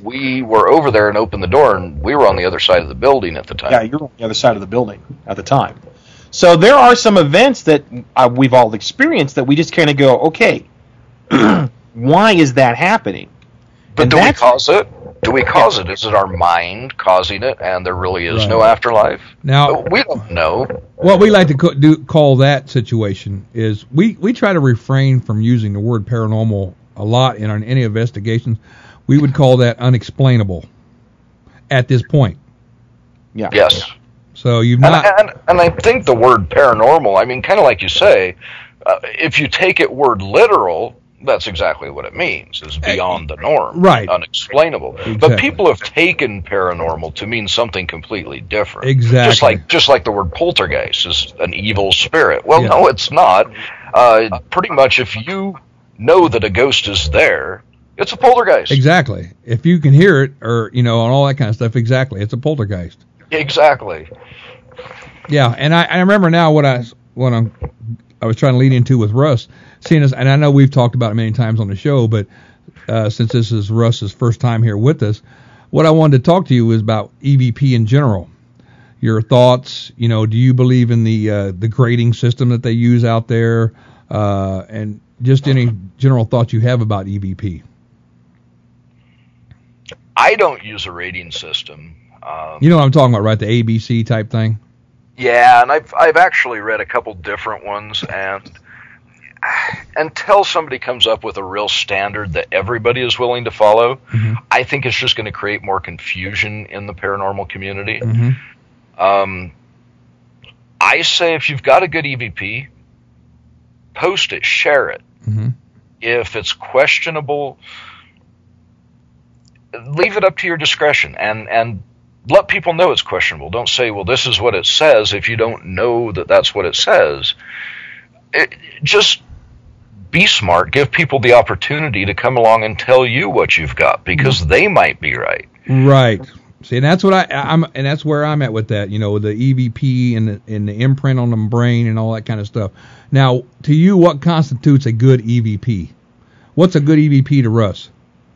we were over there and opened the door, and we were on the other side of the building at the time. Yeah, you're on the other side of the building at the time. So there are some events that we've all experienced that we just kind of go, okay, why is that happening? But And do we that's- cause it? Do we cause it? Is it our mind causing it, and there really is no afterlife? Now, We don't know. what we like to call that situation is we try to refrain from using the word paranormal a lot in any investigations. We would call that unexplainable at this point. Yeah. Yes. So you've not. And I think the word paranormal, I mean, kind of like you say, if you take it word literal, that's exactly what it means, is beyond the norm. Right. Unexplainable. Exactly. But people have taken paranormal to mean something completely different. Exactly. Just like the word poltergeist is an evil spirit. Well, Yeah. no, it's not. Pretty much if you know that a ghost is there, it's a poltergeist. Exactly. If you can hear it, or and all that kind of stuff, exactly, it's a poltergeist. Exactly. Yeah, and I remember now what I was trying to lead into with Russ, seeing us, and I know we've talked about it many times on the show, but since this is Russ's first time here with us, what I wanted to talk to you was about EVP in general. Your thoughts, do you believe in the grading system that they use out there, and just any general thoughts you have about EVP? I don't use a rating system. You know what I'm talking about, right? The ABC type thing. Yeah, and I've actually read a couple different ones, and until somebody comes up with a real standard that everybody is willing to follow, I think it's just going to create more confusion in the paranormal community. I say if you've got a good EVP, post it, share it. If it's questionable, leave it up to your discretion, and let people know it's questionable. Don't say, well, this is what it says, if you don't know that that's what it says. Just be smart. Give people the opportunity to come along and tell you what you've got, because they might be right. Right. See, and that's what and that's where I'm at with that. The EVP and the imprint on the brain and all that kind of stuff. Now, to you, what constitutes a good EVP? What's a good EVP to Russ?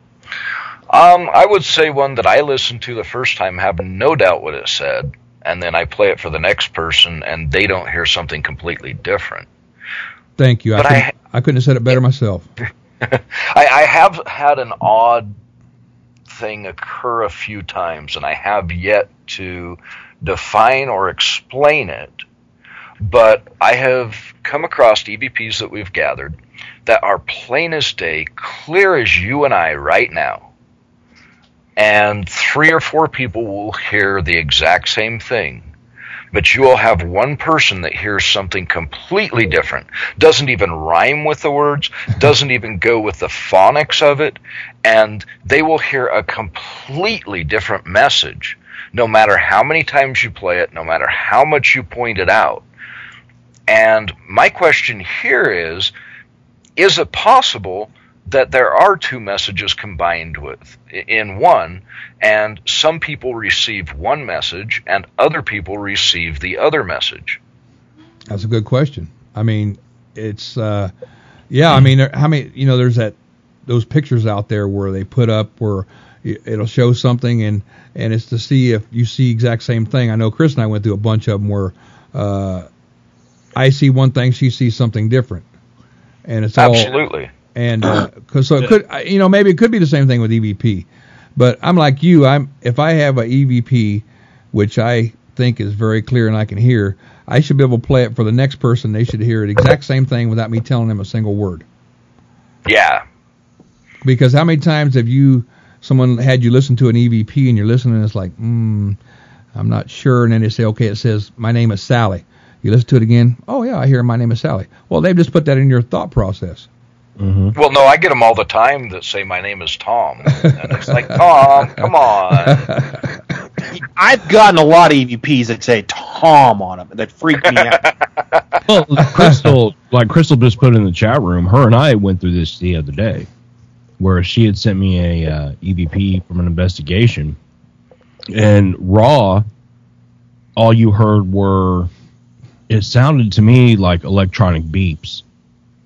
I would say one that I listened to the first time, have no doubt what it said, and then I play it for the next person, and they don't hear something completely different. Thank you. But I couldn't have said it better myself. I have had an odd thing occur a few times, and I have yet to define or explain it, but I have come across EVPs that we've gathered that are plain as day, clear as you and I right now. And 3 or 4 people will hear the exact same thing, but you will have one person that hears something completely different, doesn't even rhyme with the words, doesn't even go with the phonics of it, and they will hear a completely different message, no matter how many times you play it, no matter how much you point it out. And my question here is it possible that there are 2 messages combined in one, and some people receive one message and other people receive the other message? That's a good question. I mean, it's I mean, how many? There's those pictures out there where they put up where it'll show something, and it's to see if you see exact same thing. I know Chris and I went through a bunch of them where I see one thing, she sees something different, and it's absolutely. And it could, maybe it could be the same thing with EVP, but I'm like you. If I have a EVP, which I think is very clear and I can hear, I should be able to play it for the next person. They should hear the exact same thing without me telling them a single word. Yeah. Because how many times have someone had you listen to an EVP and you're listening and it's like, I'm not sure, and then they say, okay, it says my name is Sally. You listen to it again. Oh yeah, I hear my name is Sally. Well, they've just put that in your thought process. Well, no, I get them all the time that say my name is Tom. And it's like, Tom, come on. I've gotten a lot of EVPs that say Tom on them. That freak me out. Well, Crystal just put in the chat room, her and I went through this the other day, where she had sent me a EVP from an investigation, and raw, all you heard it sounded to me like electronic beeps.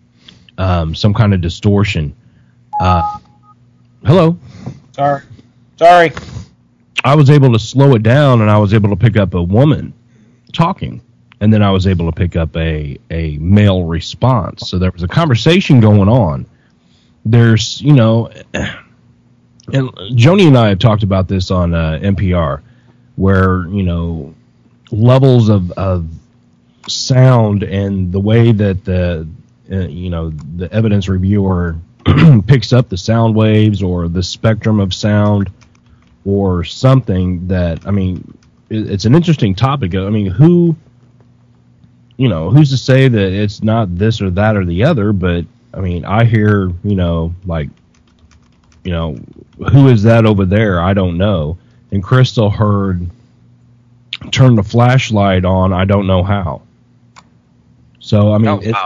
Some kind of distortion. Hello. Sorry. Sorry. I was able to slow it down, and I was able to pick up a woman talking, and then I was able to pick up a male response. So there was a conversation going on. There's, and Joni and I have talked about this on NPR, where, levels of sound and the way that the evidence reviewer picks up the sound waves or the spectrum of sound or something that, it's an interesting topic. Who's to say that it's not this or that or the other, but I hear, who is that over there? I don't know. And Crystal heard, turn the flashlight on, I don't know how. So,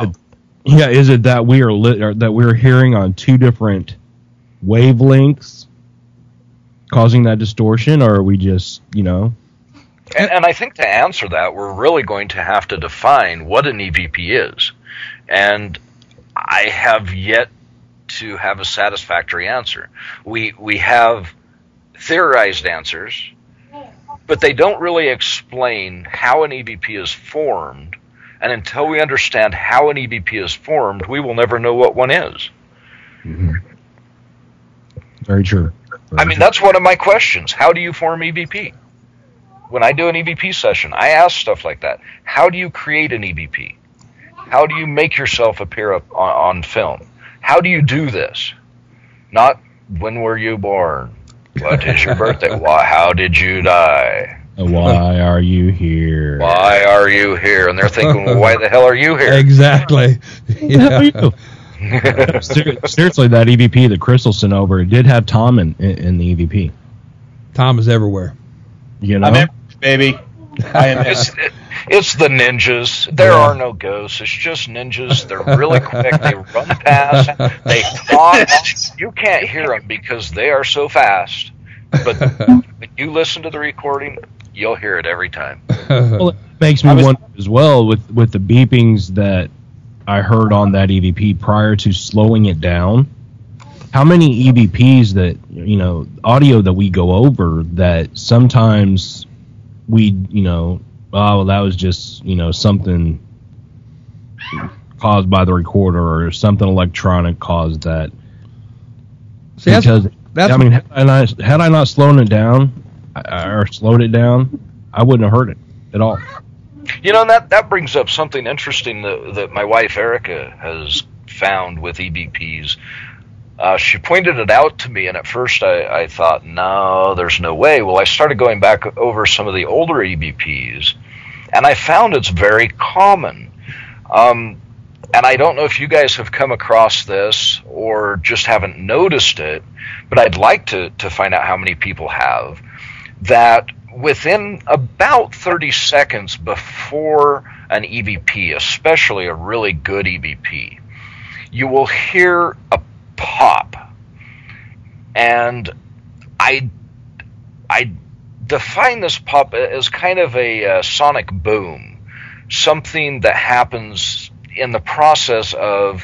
is it that we are that we're hearing on two different wavelengths causing that distortion, or are we just, And I think to answer that, we're really going to have to define what an EVP is. And I have yet to have a satisfactory answer. We have theorized answers, but they don't really explain how an EVP is formed. And until we understand how an EVP is formed, we will never know what one is. Mm-hmm. Very true. That's one of my questions. How do you form EVP? When I do an EVP session, I ask stuff like that. How do you create an EVP? How do you make yourself appear on film? How do you do this? Not, when were you born? What is your birthday? Why? How did you die? Why are you here? Why are you here? And they're thinking, well, why the hell are you here? Exactly. Yeah. Seriously, that EVP that Crystal sent over, it did have Tom in the EVP. Tom is everywhere. I'm in, baby. I am. It's the ninjas. There are no ghosts. It's just ninjas. They're really quick. They run past. They talk. You can't hear them because they are so fast. But when you listen to the recording, you'll hear it every time. Well, it makes me wonder as well with the beepings that I heard on that EVP prior to slowing it down. How many EVPs that, audio that we go over that sometimes we, that was just, something caused by the recorder or something electronic caused that. See, because had I not slowed it down or slowed it down, I wouldn't have heard it at all. That brings up something interesting that my wife Erica has found with EVPs. She pointed it out to me, and at first I thought, no, there's no way. Well, I started going back over some of the older EVPs, and I found it's very common. And I don't know if you guys have come across this or just haven't noticed it, but I'd like to find out how many people have, that within about 30 seconds before an EVP, especially a really good EVP, you will hear a pop. And I define this pop as kind of a sonic boom, something that happens in the process of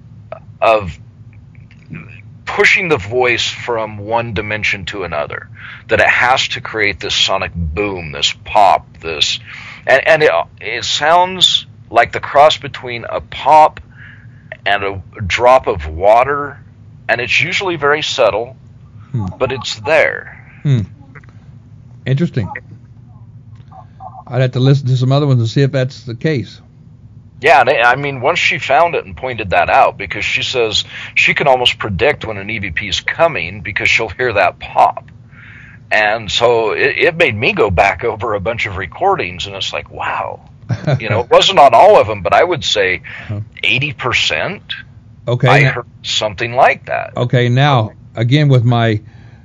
pushing the voice from one dimension to another, that it has to create this sonic boom, this pop, and it sounds like the cross between a pop and a drop of water, and it's usually very subtle, but it's there. Interesting. I'd have to listen to some other ones to see if that's the case. Yeah, and once she found it and pointed that out, because she says she can almost predict when an EVP is coming because she'll hear that pop. And so it made me go back over a bunch of recordings, and it's like, wow. It wasn't on all of them, but I would say 80%. Okay. I heard something like that. Okay, now, again with my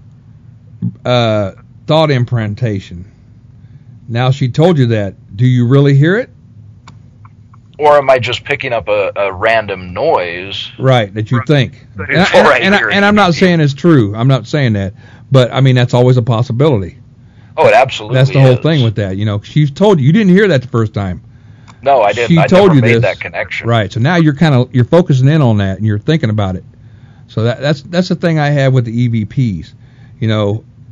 thought implantation. Now she told you that. Do you really hear it? Or am I just picking up a random noise? Right, that you think. And I'm not saying it's true. I'm not saying that. But, that's always a possibility. Oh, it absolutely is. That's the whole thing with that. She's told you didn't hear that the first time. No, I didn't. She told never you made this. that connection. Right, so now you're focusing in on that, and you're thinking about it. So that's the thing I have with the EVPs.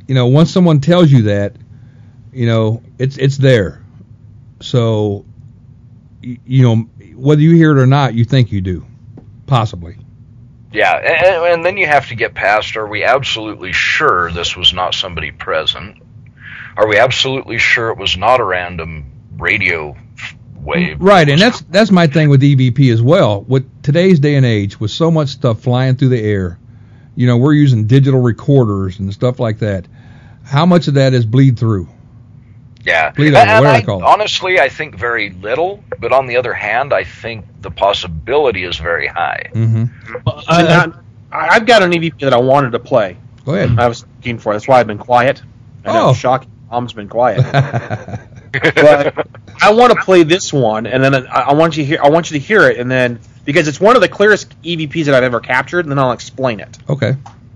once someone tells you that, it's there. So, whether you hear it or not, you think you do, possibly. Yeah, and then you have to get past, are we absolutely sure this was not somebody present? Are we absolutely sure it was not a random radio wave? Right, and that's my thing with EVP as well. With today's day and age, with so much stuff flying through the air, we're using digital recorders and stuff like that. How much of that is bleed through? Yeah, bleed over, whatever they call it. Honestly, I think very little, but on the other hand, I think the possibility is very high. Mm-hmm. I've got an EVP that I wanted to play. Go ahead. I was looking for it. That's why I've been quiet. I know, shocking. Mom's been quiet. But I want to play this one, and then I want you to hear it, and then because it's one of the clearest EVPs that I've ever captured, and then I'll explain it. Okay.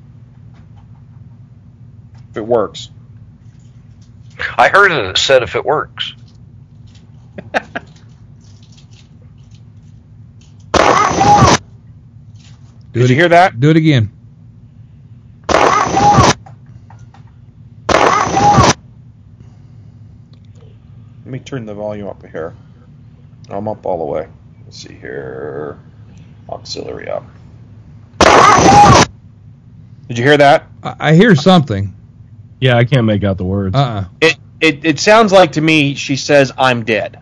If it works. I heard it said if it works. Did you hear that? Do it again. Let me turn the volume up here. I'm up all the way. Let's see here. Auxiliary up. Did you hear that? I hear something. Yeah, I can't make out the words. It sounds like to me she says, I'm dead.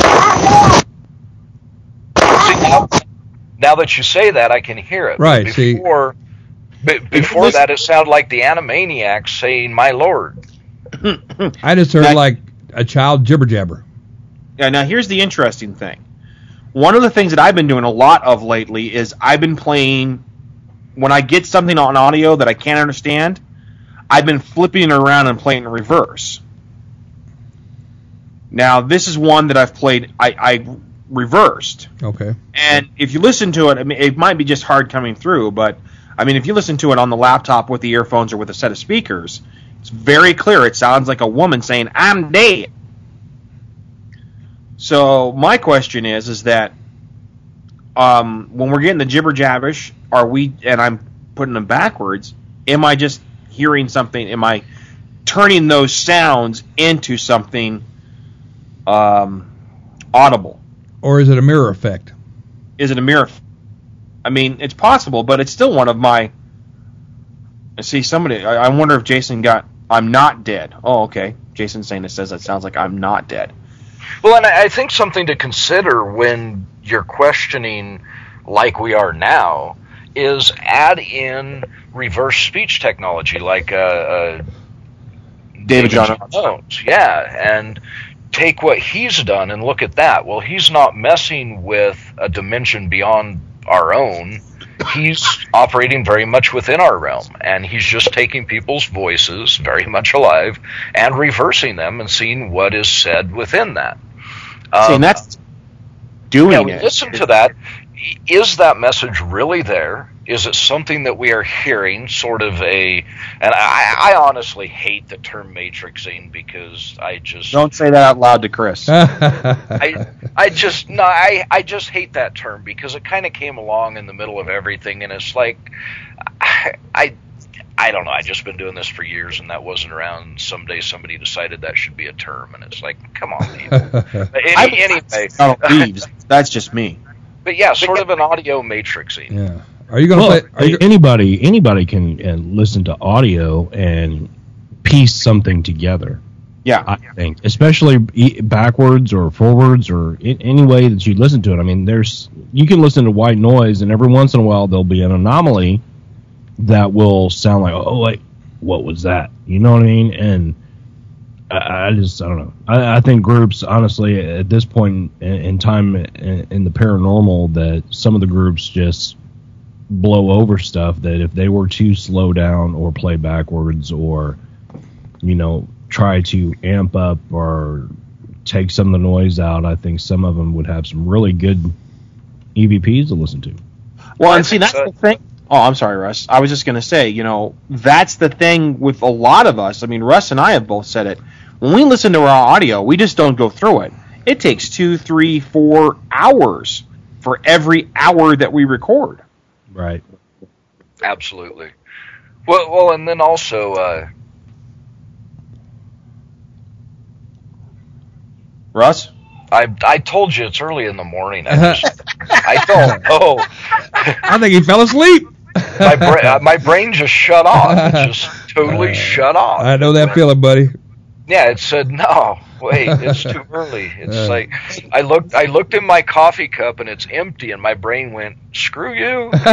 See, now that you say that, I can hear it. Right, before that, it sounded like the Animaniacs saying, my lord. I just heard like a child jibber-jabber. Yeah, now here's the interesting thing. One of the things that I've been doing a lot of lately is I've been playing, when I get something on audio that I can't understand, I've been flipping it around and playing in reverse. Now, this is one that I've played, I reversed. Okay. And if you listen to it, I mean, it might be just hard coming through, but, I mean, if you listen to it on the laptop with the earphones or with a set of speakers, it's very clear. It sounds like a woman saying, I'm dead. So, my question is that when we're getting the jibber-jabbish, and I'm putting them backwards, am I just hearing something? Am I turning those sounds into something audible? Or is it a mirror effect? Is it a mirror? I mean, it's possible, but it's still one of my... See, somebody... I wonder if Jason got... I'm not dead. Oh, okay. Jason's saying it says that sounds like I'm not dead. Well, and I think something to consider when you're questioning, like we are now, is add in reverse speech technology, like David John Jones. Yeah, and take what he's done and look at that. Well, he's not messing with a dimension beyond our own. He's operating very much within our realm, and he's just taking people's voices, very much alive, and reversing them and seeing what is said within that. See, and that's doing it. Listen to that. Is that message really there? Is it something that we are hearing, sort of and I honestly hate the term matrixing because I just... Don't say that out loud to Chris. I just hate that term because it kind of came along in the middle of everything, and it's like, I don't know, I've just been doing this for years, and that wasn't around. Someday somebody decided that should be a term, and it's like, come on, people. Anyway. That's just me. But yeah, sort of an audio matrixing. Yeah. Are you going to play? Anybody can listen to audio and piece something together. Yeah, I think, especially backwards or forwards or any way that you listen to it. I mean, you can listen to white noise, and every once in a while there'll be an anomaly that will sound like, oh wait, what was that? You know what I mean? And I don't know. I think groups, honestly, at this point in time in the paranormal, that some of the groups just blow over stuff that if they were to slow down or play backwards or, try to amp up or take some of the noise out, I think some of them would have some really good EVPs to listen to. Well, and see, that's the thing. Oh, I'm sorry, Russ. I was just going to say, that's the thing with a lot of us. I mean, Russ and I have both said it. When we listen to our audio, we just don't go through it. It takes 2, 3, 4 hours for every hour that we record. Right. Absolutely. Well, and then also, Russ? I told you it's early in the morning. I don't know. I think he fell asleep. My brain just shut off. It just totally shut off. I know that feeling, buddy. Yeah, it said no. Wait, it's too early. It's like I looked in my coffee cup and it's empty, and my brain went, "Screw you." Here's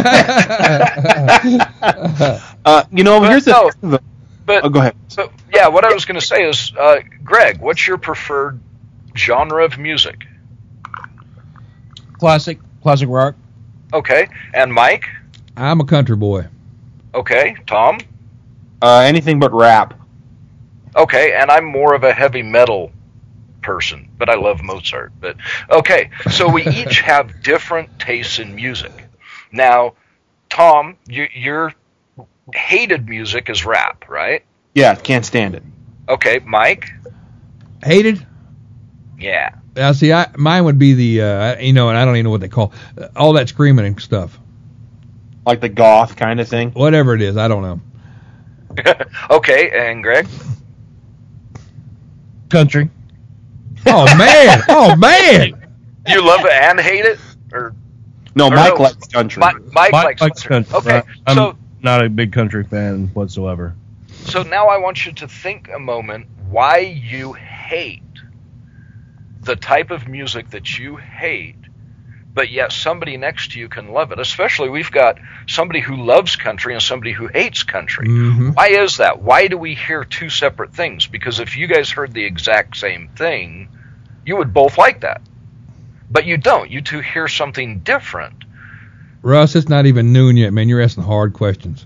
the. But go ahead. So yeah, what I was going to say is, Greg, what's your preferred genre of music? Classic rock. Okay, and Mike? I'm a country boy. Okay, Tom? Anything but rap. Okay, and I'm more of a heavy metal person, but I love Mozart. But okay, so we each have different tastes in music. Now, Tom, your hated music is rap, right? Yeah, can't stand it. Okay, Mike? Hated? Yeah. Now, see, mine would be the, and I don't even know what they call all that screaming and stuff. Like the goth kind of thing? Whatever it is, I don't know. Okay, and Greg? Country. Oh man! You love it and hate it, or Mike likes country. Mike likes country. Okay, I'm not a big country fan whatsoever. So now I want you to think a moment why you hate the type of music that you hate, but yet somebody next to you can love it. Especially we've got somebody who loves country and somebody who hates country. Mm-hmm. Why is that? Why do we hear two separate things? Because if you guys heard the exact same thing, you would both like that. But you don't. You two hear something different. Russ, it's not even noon yet, man. You're asking hard questions.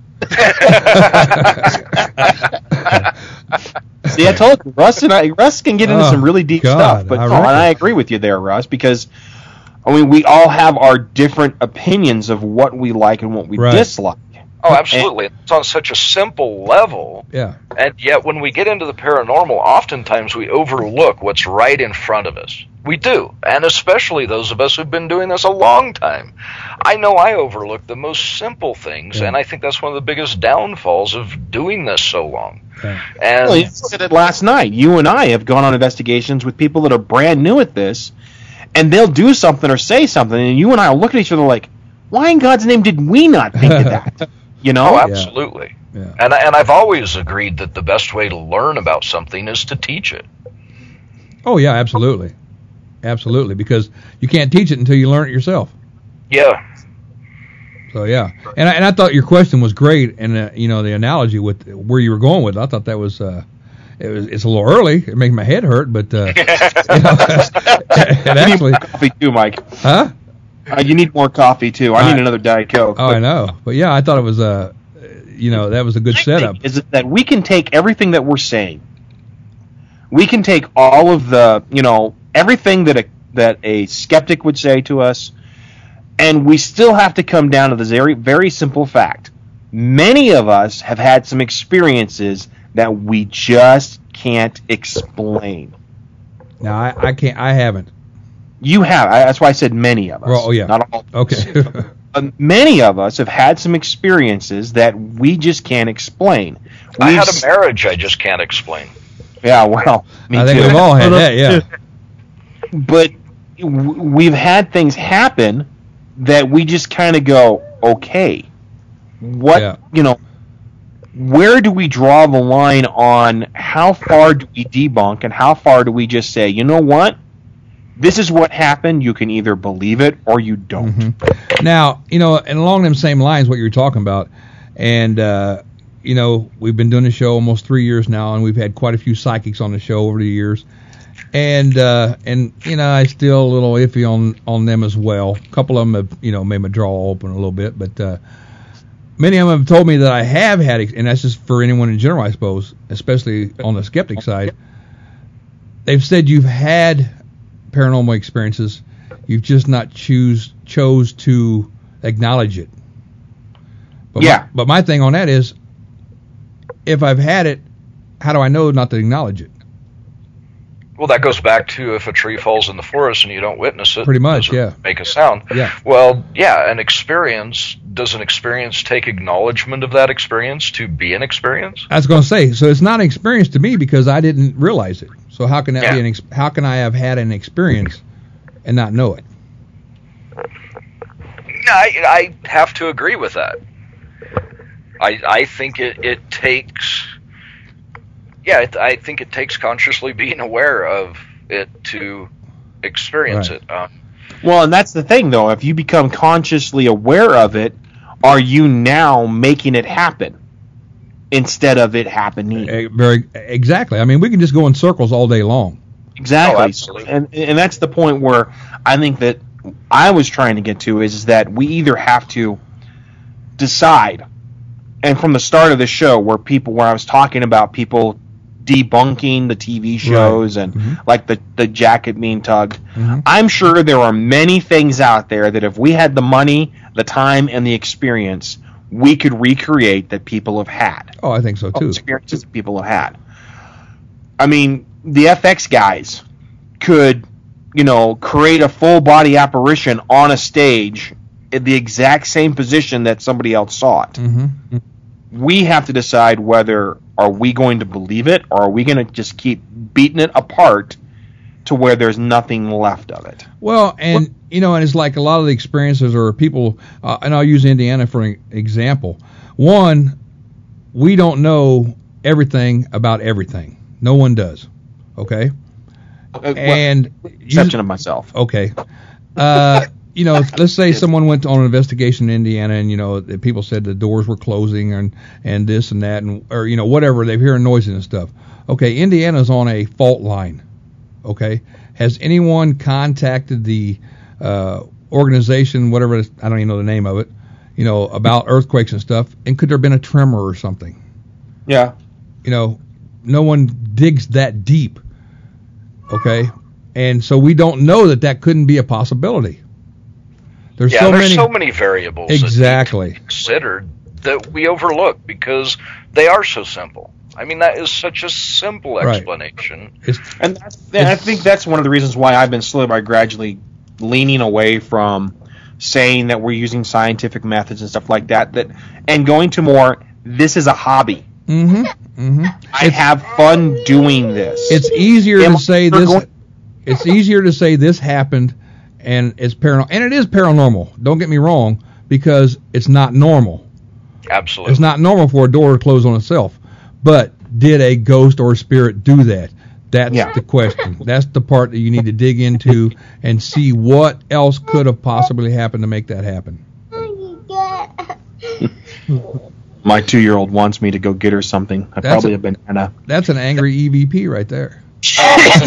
See, I told you, Russ can get into some really deep stuff. But I agree with you there, Russ, because we all have our different opinions of what we like and what we dislike. Oh, absolutely. It's on such a simple level. Yeah. And yet when we get into the paranormal, oftentimes we overlook what's right in front of us. We do. And especially those of us who've been doing this a long time. I know I overlook the most simple things, and I think that's one of the biggest downfalls of doing this so long. Yeah. And you look at it last night. You and I have gone on investigations with people that are brand new at this, and they'll do something or say something, and you and I will look at each other like, why in God's name did we not think of that? Oh, absolutely. Yeah. And I've always agreed that the best way to learn about something is to teach it. Oh, yeah, absolutely. Absolutely, because you can't teach it until you learn it yourself. Yeah. So, yeah. And I thought your question was great, and, the analogy with where you were going with it, I thought that was... it's a little early. It makes my head hurt, but it actually. You need more coffee too, Mike. Huh? You need more coffee too. I need another Diet Coke. Oh, I know. But yeah, I thought it was that was a good setup. Is that we can take everything that we're saying. We can take all of the, everything that a skeptic would say to us, and we still have to come down to this very, very simple fact. Many of us have had some experiences that we just can't explain. No, I can't. I haven't. You have. That's why I said many of us. Well, yeah. Not all. Okay. Many of us have had some experiences that we just can't explain. I had a marriage I just can't explain. Yeah, well, me I think too. we've all had that, yeah. But we've had things happen that we just kind of go, okay, what, where do we draw the line on how far do we debunk and how far do we just say, you know what? This is what happened. You can either believe it or you don't. Mm-hmm. Now, and along them same lines, what you're talking about, and, we've been doing the show almost 3 years now, and we've had quite a few psychics on the show over the years. And I still a little iffy on them as well. A couple of them have, made my jaw open a little bit, but many of them have told me that I have had, and that's just for anyone in general, I suppose, especially on the skeptic side. They've said you've had paranormal experiences, you've just not chose to acknowledge it. But but my thing on that is, if I've had it, how do I know not to acknowledge it? Well, that goes back to if a tree falls in the forest and you don't witness it. Pretty much, yeah. Make a sound. Yeah. Well, yeah, does an experience take acknowledgement of that experience to be an experience? I was going to say, so it's not an experience to me because I didn't realize it. So how can that be how can I have had an experience and not know it? I have to agree with that. I think it takes. Yeah, I think it takes consciously being aware of it to experience it. Well, and that's the thing, though. If you become consciously aware of it, are you now making it happen instead of it happening? Exactly. I mean, we can just go in circles all day long. Exactly. Oh, absolutely. And that's the point where I think that I was trying to get to is that we either have to decide, and from the start of the show where I was talking about people debunking the TV shows and like the jacket mean tug. I'm sure there are many things out there that if we had the money, the time, and the experience, we could recreate that people have had. Oh, I think so too. Experiences that people have had. I mean, the FX guys could, create a full body apparition on a stage in the exact same position that somebody else saw it. We have to decide whether are we going to believe it or are we going to just keep beating it apart to where there's nothing left of it. Well, and and it's like a lot of the experiences or people, and I'll use Indiana for an example. One, we don't know everything about everything. No one does. Okay. And exception of myself. Okay. Let's say someone went on an investigation in Indiana, and people said the doors were closing and this and that, or whatever. They're hearing noises and stuff. Okay, Indiana's on a fault line. Okay, has anyone contacted the organization, whatever it is, I don't even know the name of it, about earthquakes and stuff? And could there have been a tremor or something? Yeah. No one digs that deep. Okay, and so we don't know that couldn't be a possibility. There's so many variables exactly that need to be considered that we overlook because they are so simple. I mean, that is such a simple explanation. And I think that's one of the reasons why I've been slowly by gradually leaning away from saying that we're using scientific methods and stuff like that, and going to more, this is a hobby. I have fun doing this. It's easier to say this. It's easier to say this happened. And it's paranormal, and it is paranormal. Don't get me wrong, because it's not normal. Absolutely, it's not normal for a door to close on itself. But did a ghost or a spirit do that? That's the question. That's the part that you need to dig into and see what else could have possibly happened to make that happen. My 2-year-old wants me to go get her something. Probably a banana. That's an angry EVP right there. She's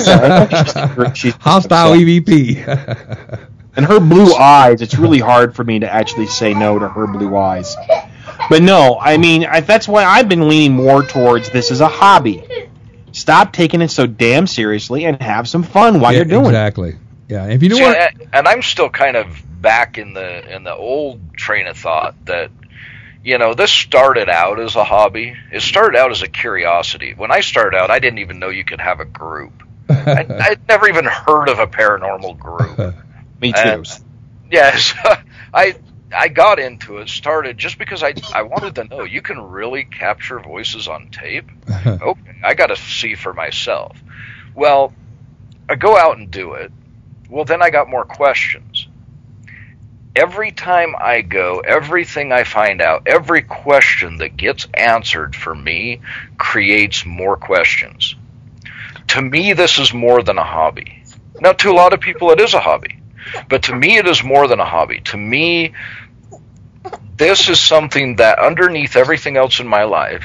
hostile EVP. And her blue eyes, it's really hard for me to actually say no to her blue eyes. But no, I mean, that's why I've been leaning more towards this as a hobby. Stop taking it so damn seriously and have some fun while you're doing exactly. Yeah, if you do want. And I'm still kind of back in the old train of thought that, this started out as a hobby. It started out as a curiosity. When I started out, I didn't even know you could have a group. I'd never even heard of a paranormal group. Me too. Yes, I got into it, started just because I wanted to know, you can really capture voices on tape? Okay, I got to see for myself. Well, I go out and do it. Well, then I got more questions. Every time I go, everything I find out, every question that gets answered for me creates more questions. To me, this is more than a hobby. Now, to a lot of people, it is a hobby. But to me, it is more than a hobby. To me, this is something that underneath everything else in my life,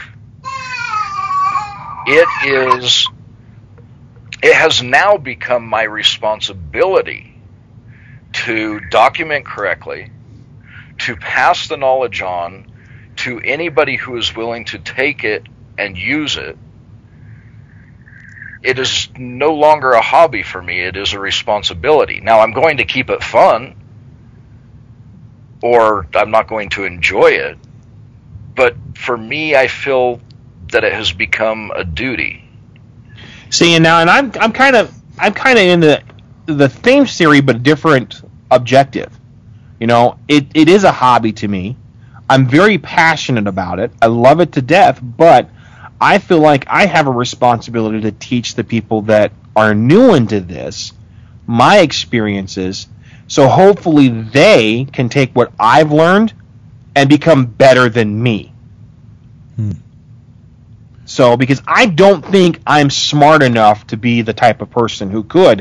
it has now become my responsibility to document correctly, to pass the knowledge on to anybody who is willing to take it and use it. It is no longer a hobby for me. It is a responsibility. Now, I'm going to keep it fun, or I'm not going to enjoy it. But for me, I feel that it has become a duty. See, and I'm kind of in the same theory, but different objective. It is a hobby to me. I'm very passionate about it. I love it to death, but I feel like I have a responsibility to teach the people that are new into this my experiences, so hopefully they can take what I've learned and become better than me. So, because I don't think I'm smart enough to be the type of person who could,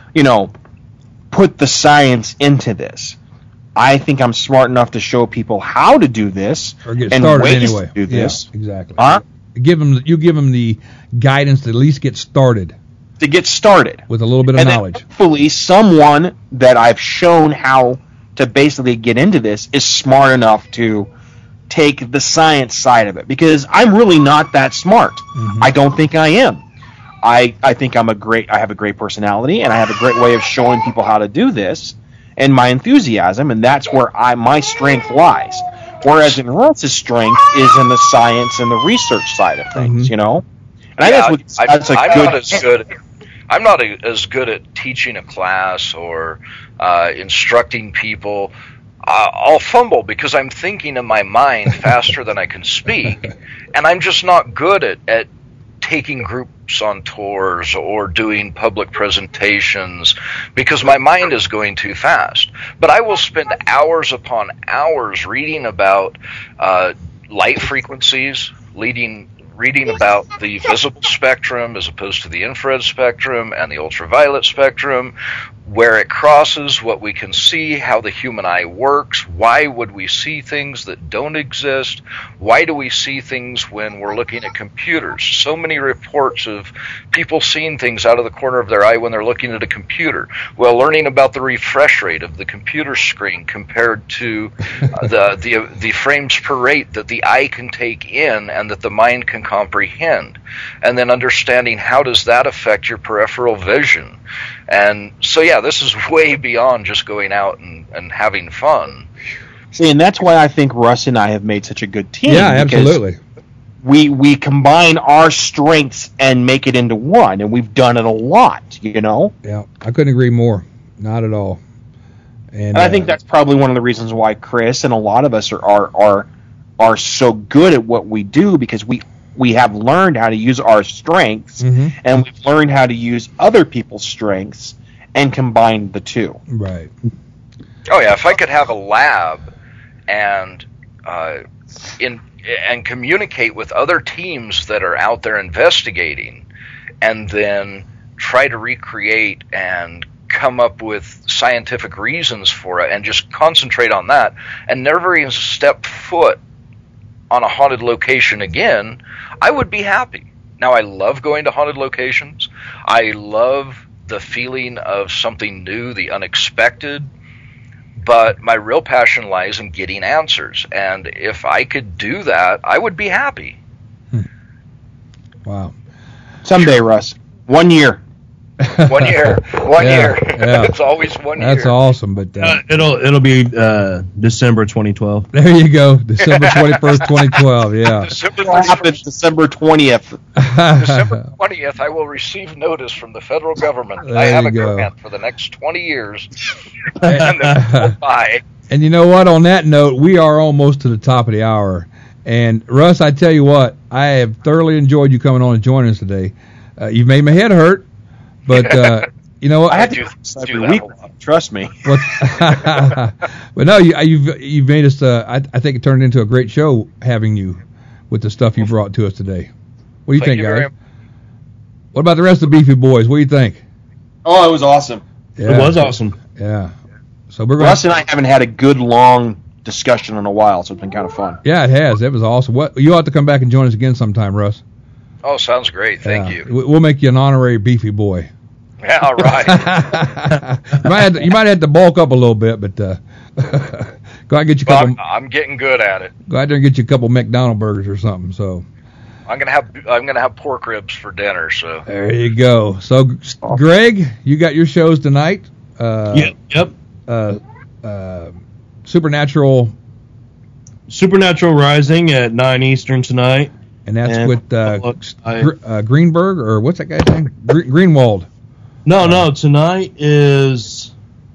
put the science into this. I think I'm smart enough to show people how to do this or get and started ways anyway. to do this. Yeah, exactly. Huh? You give them the guidance to at least get started To get started. with a little bit of And then knowledge. hopefully someone that I've shown how to basically get into this is smart enough to take the science side of it, because I'm really not that smart. I don't think I am. I think I have a great personality, and I have a great way of showing people how to do this, and my enthusiasm, and that's where my strength lies. Whereas in Russ's strength is in the science and the research side of things, And I guess that's a good. I'm not as good at teaching a class or instructing people. I'll fumble because I'm thinking in my mind faster than I can speak, and I'm just not good at taking groups on tours or doing public presentations because my mind is going too fast. But I will spend hours upon hours reading about light frequencies, reading about the visible spectrum as opposed to the infrared spectrum and the ultraviolet spectrum, where it crosses, what we can see, how the human eye works, why would we see things that don't exist, why do we see things when we're looking at computers. So many reports of people seeing things out of the corner of their eye when they're looking at a computer. Well, learning about the refresh rate of the computer screen compared to the frames per rate that the eye can take in and that the mind can comprehend, and then understanding how does that affect your peripheral vision. And so, yeah, this is way beyond just going out and having fun. See, and that's why I think Russ and I have made such a good team. Yeah, absolutely. We combine our strengths and make it into one, and we've done it a lot, Yeah, I couldn't agree more. Not at all. And I think that's probably one of the reasons why Chris and a lot of us are so good at what we do, because we have learned how to use our strengths, and we've learned how to use other people's strengths and combine the two. Right. Oh yeah, if I could have a lab and communicate with other teams that are out there investigating, and then try to recreate and come up with scientific reasons for it, and just concentrate on that, and never even step foot on a haunted location again, I would be happy. Now, I love going to haunted locations. I love the feeling of something new, the unexpected, but my real passion lies in getting answers. And if I could do that, I would be happy. Wow. Someday, Russ. 1 year. 1 year. One year. Yeah. It's always 1 year. That's awesome, but It'll be December 2012. there you go, December 21st, 2012. Yeah. December What happens December 20th? December 20th, I will receive notice from the federal government. There I have you a go. grant for the next 20 years, and then we'll buy. And you know what? On that note, we are almost to the top of the hour. And Russ, I tell you what, I have thoroughly enjoyed you coming on and joining us today. You've made my head hurt, but you know what? I have do to every that week. a lot. Trust me. But no, you've made us. I think it turned into a great show having you with the stuff you brought to us today. What do you Thank think, you guys? very- What about the rest of the Beefy Boys? What do you think? Oh, it was awesome. Yeah. It was awesome. Yeah. So we're going. Russ and I haven't had a good long discussion in a while, so it's been kind of fun. Yeah, it has. It was awesome. What you ought to come back and join us again sometime, Russ. Oh, sounds great. Thank Yeah. you. We'll make you an honorary Beefy Boy. Yeah, all right. you might have to bulk up a little bit, but go out and get you a Well, couple. I'm getting good at it. Go out there and get you a couple McDonald burgers or something. So I'm gonna have pork ribs for dinner. So there you go. So Greg, you got your shows tonight. Yep. Supernatural, Supernatural Rising at 9 Eastern tonight. and that's And with I- Greenberg, or what's that guy's name? Greenwald. No, tonight is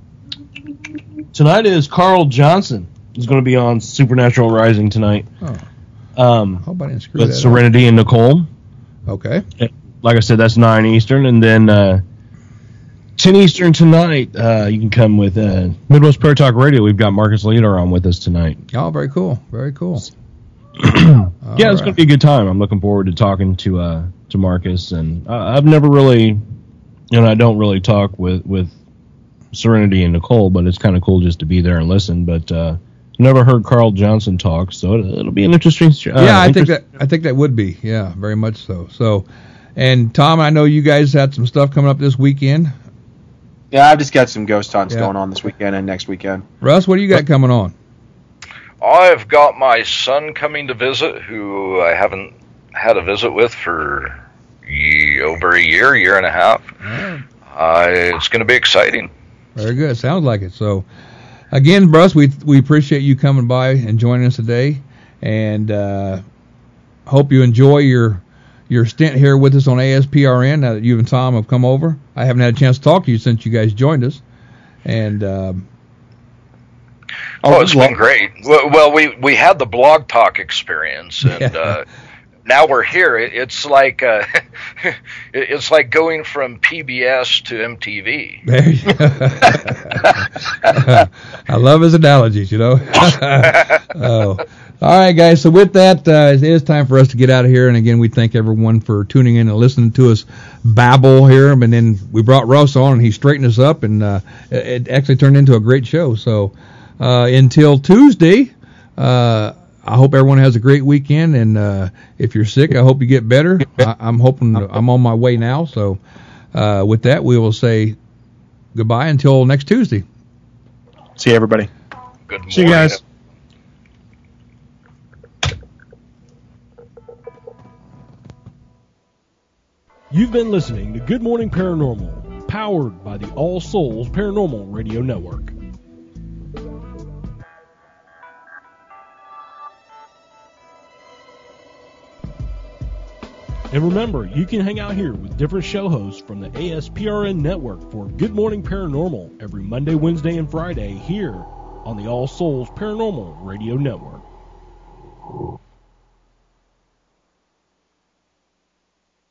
Carl Johnson is going to be on Supernatural Rising tonight. Oh, Um, hope I didn't screw with that up. Serenity and Nicole. Okay. Like I said, that's 9 Eastern, and then 10 Eastern tonight. You can come with Midwest Prayer Talk Radio. We've got Marcus Leader on with us tonight. Oh, very cool. Very cool. Yeah, it's going to be a good time. I'm looking forward to talking to Marcus, and I've never really, I don't really talk with Serenity and Nicole, but it's kind of cool just to be there and listen. But never heard Carl Johnson talk, so it'll be an interesting. I think that would be, yeah, very much so. So, and Tom, I know you guys had some stuff coming up this weekend. Yeah, I've just got some ghost hunts going on this weekend and next weekend. Russ, what do you got coming on? I've got my son coming to visit, who I haven't had a visit with for over a year and a half. It's going to be exciting. Very good. Sounds like it. So, again, Russ, we appreciate you coming by and joining us today, and hope you enjoy your stint here with us on ASPRN now that you and Tom have come over. I haven't had a chance to talk to you since you guys joined us, and it's been great. Well, we had the Blog Talk experience, and now we're here. It's like it's like going from PBS to MTV. There you go. I love his analogies, Oh. All right, guys. So with that, it is time for us to get out of here. And again, we thank everyone for tuning in and listening to us babble here. And then we brought Russ on, and he straightened us up, and it actually turned into a great show. So until Tuesday, I hope everyone has a great weekend. And if you're sick, I hope you get better. I'm hoping I'm on my way now. So with that, we will say goodbye until next Tuesday. See you, everybody. Good morning. See you guys. You've been listening to Good Morning Paranormal, powered by the All Souls Paranormal Radio Network. And remember, you can hang out here with different show hosts from the ASPRN network for Good Morning Paranormal every Monday, Wednesday, and Friday here on the All Souls Paranormal Radio Network.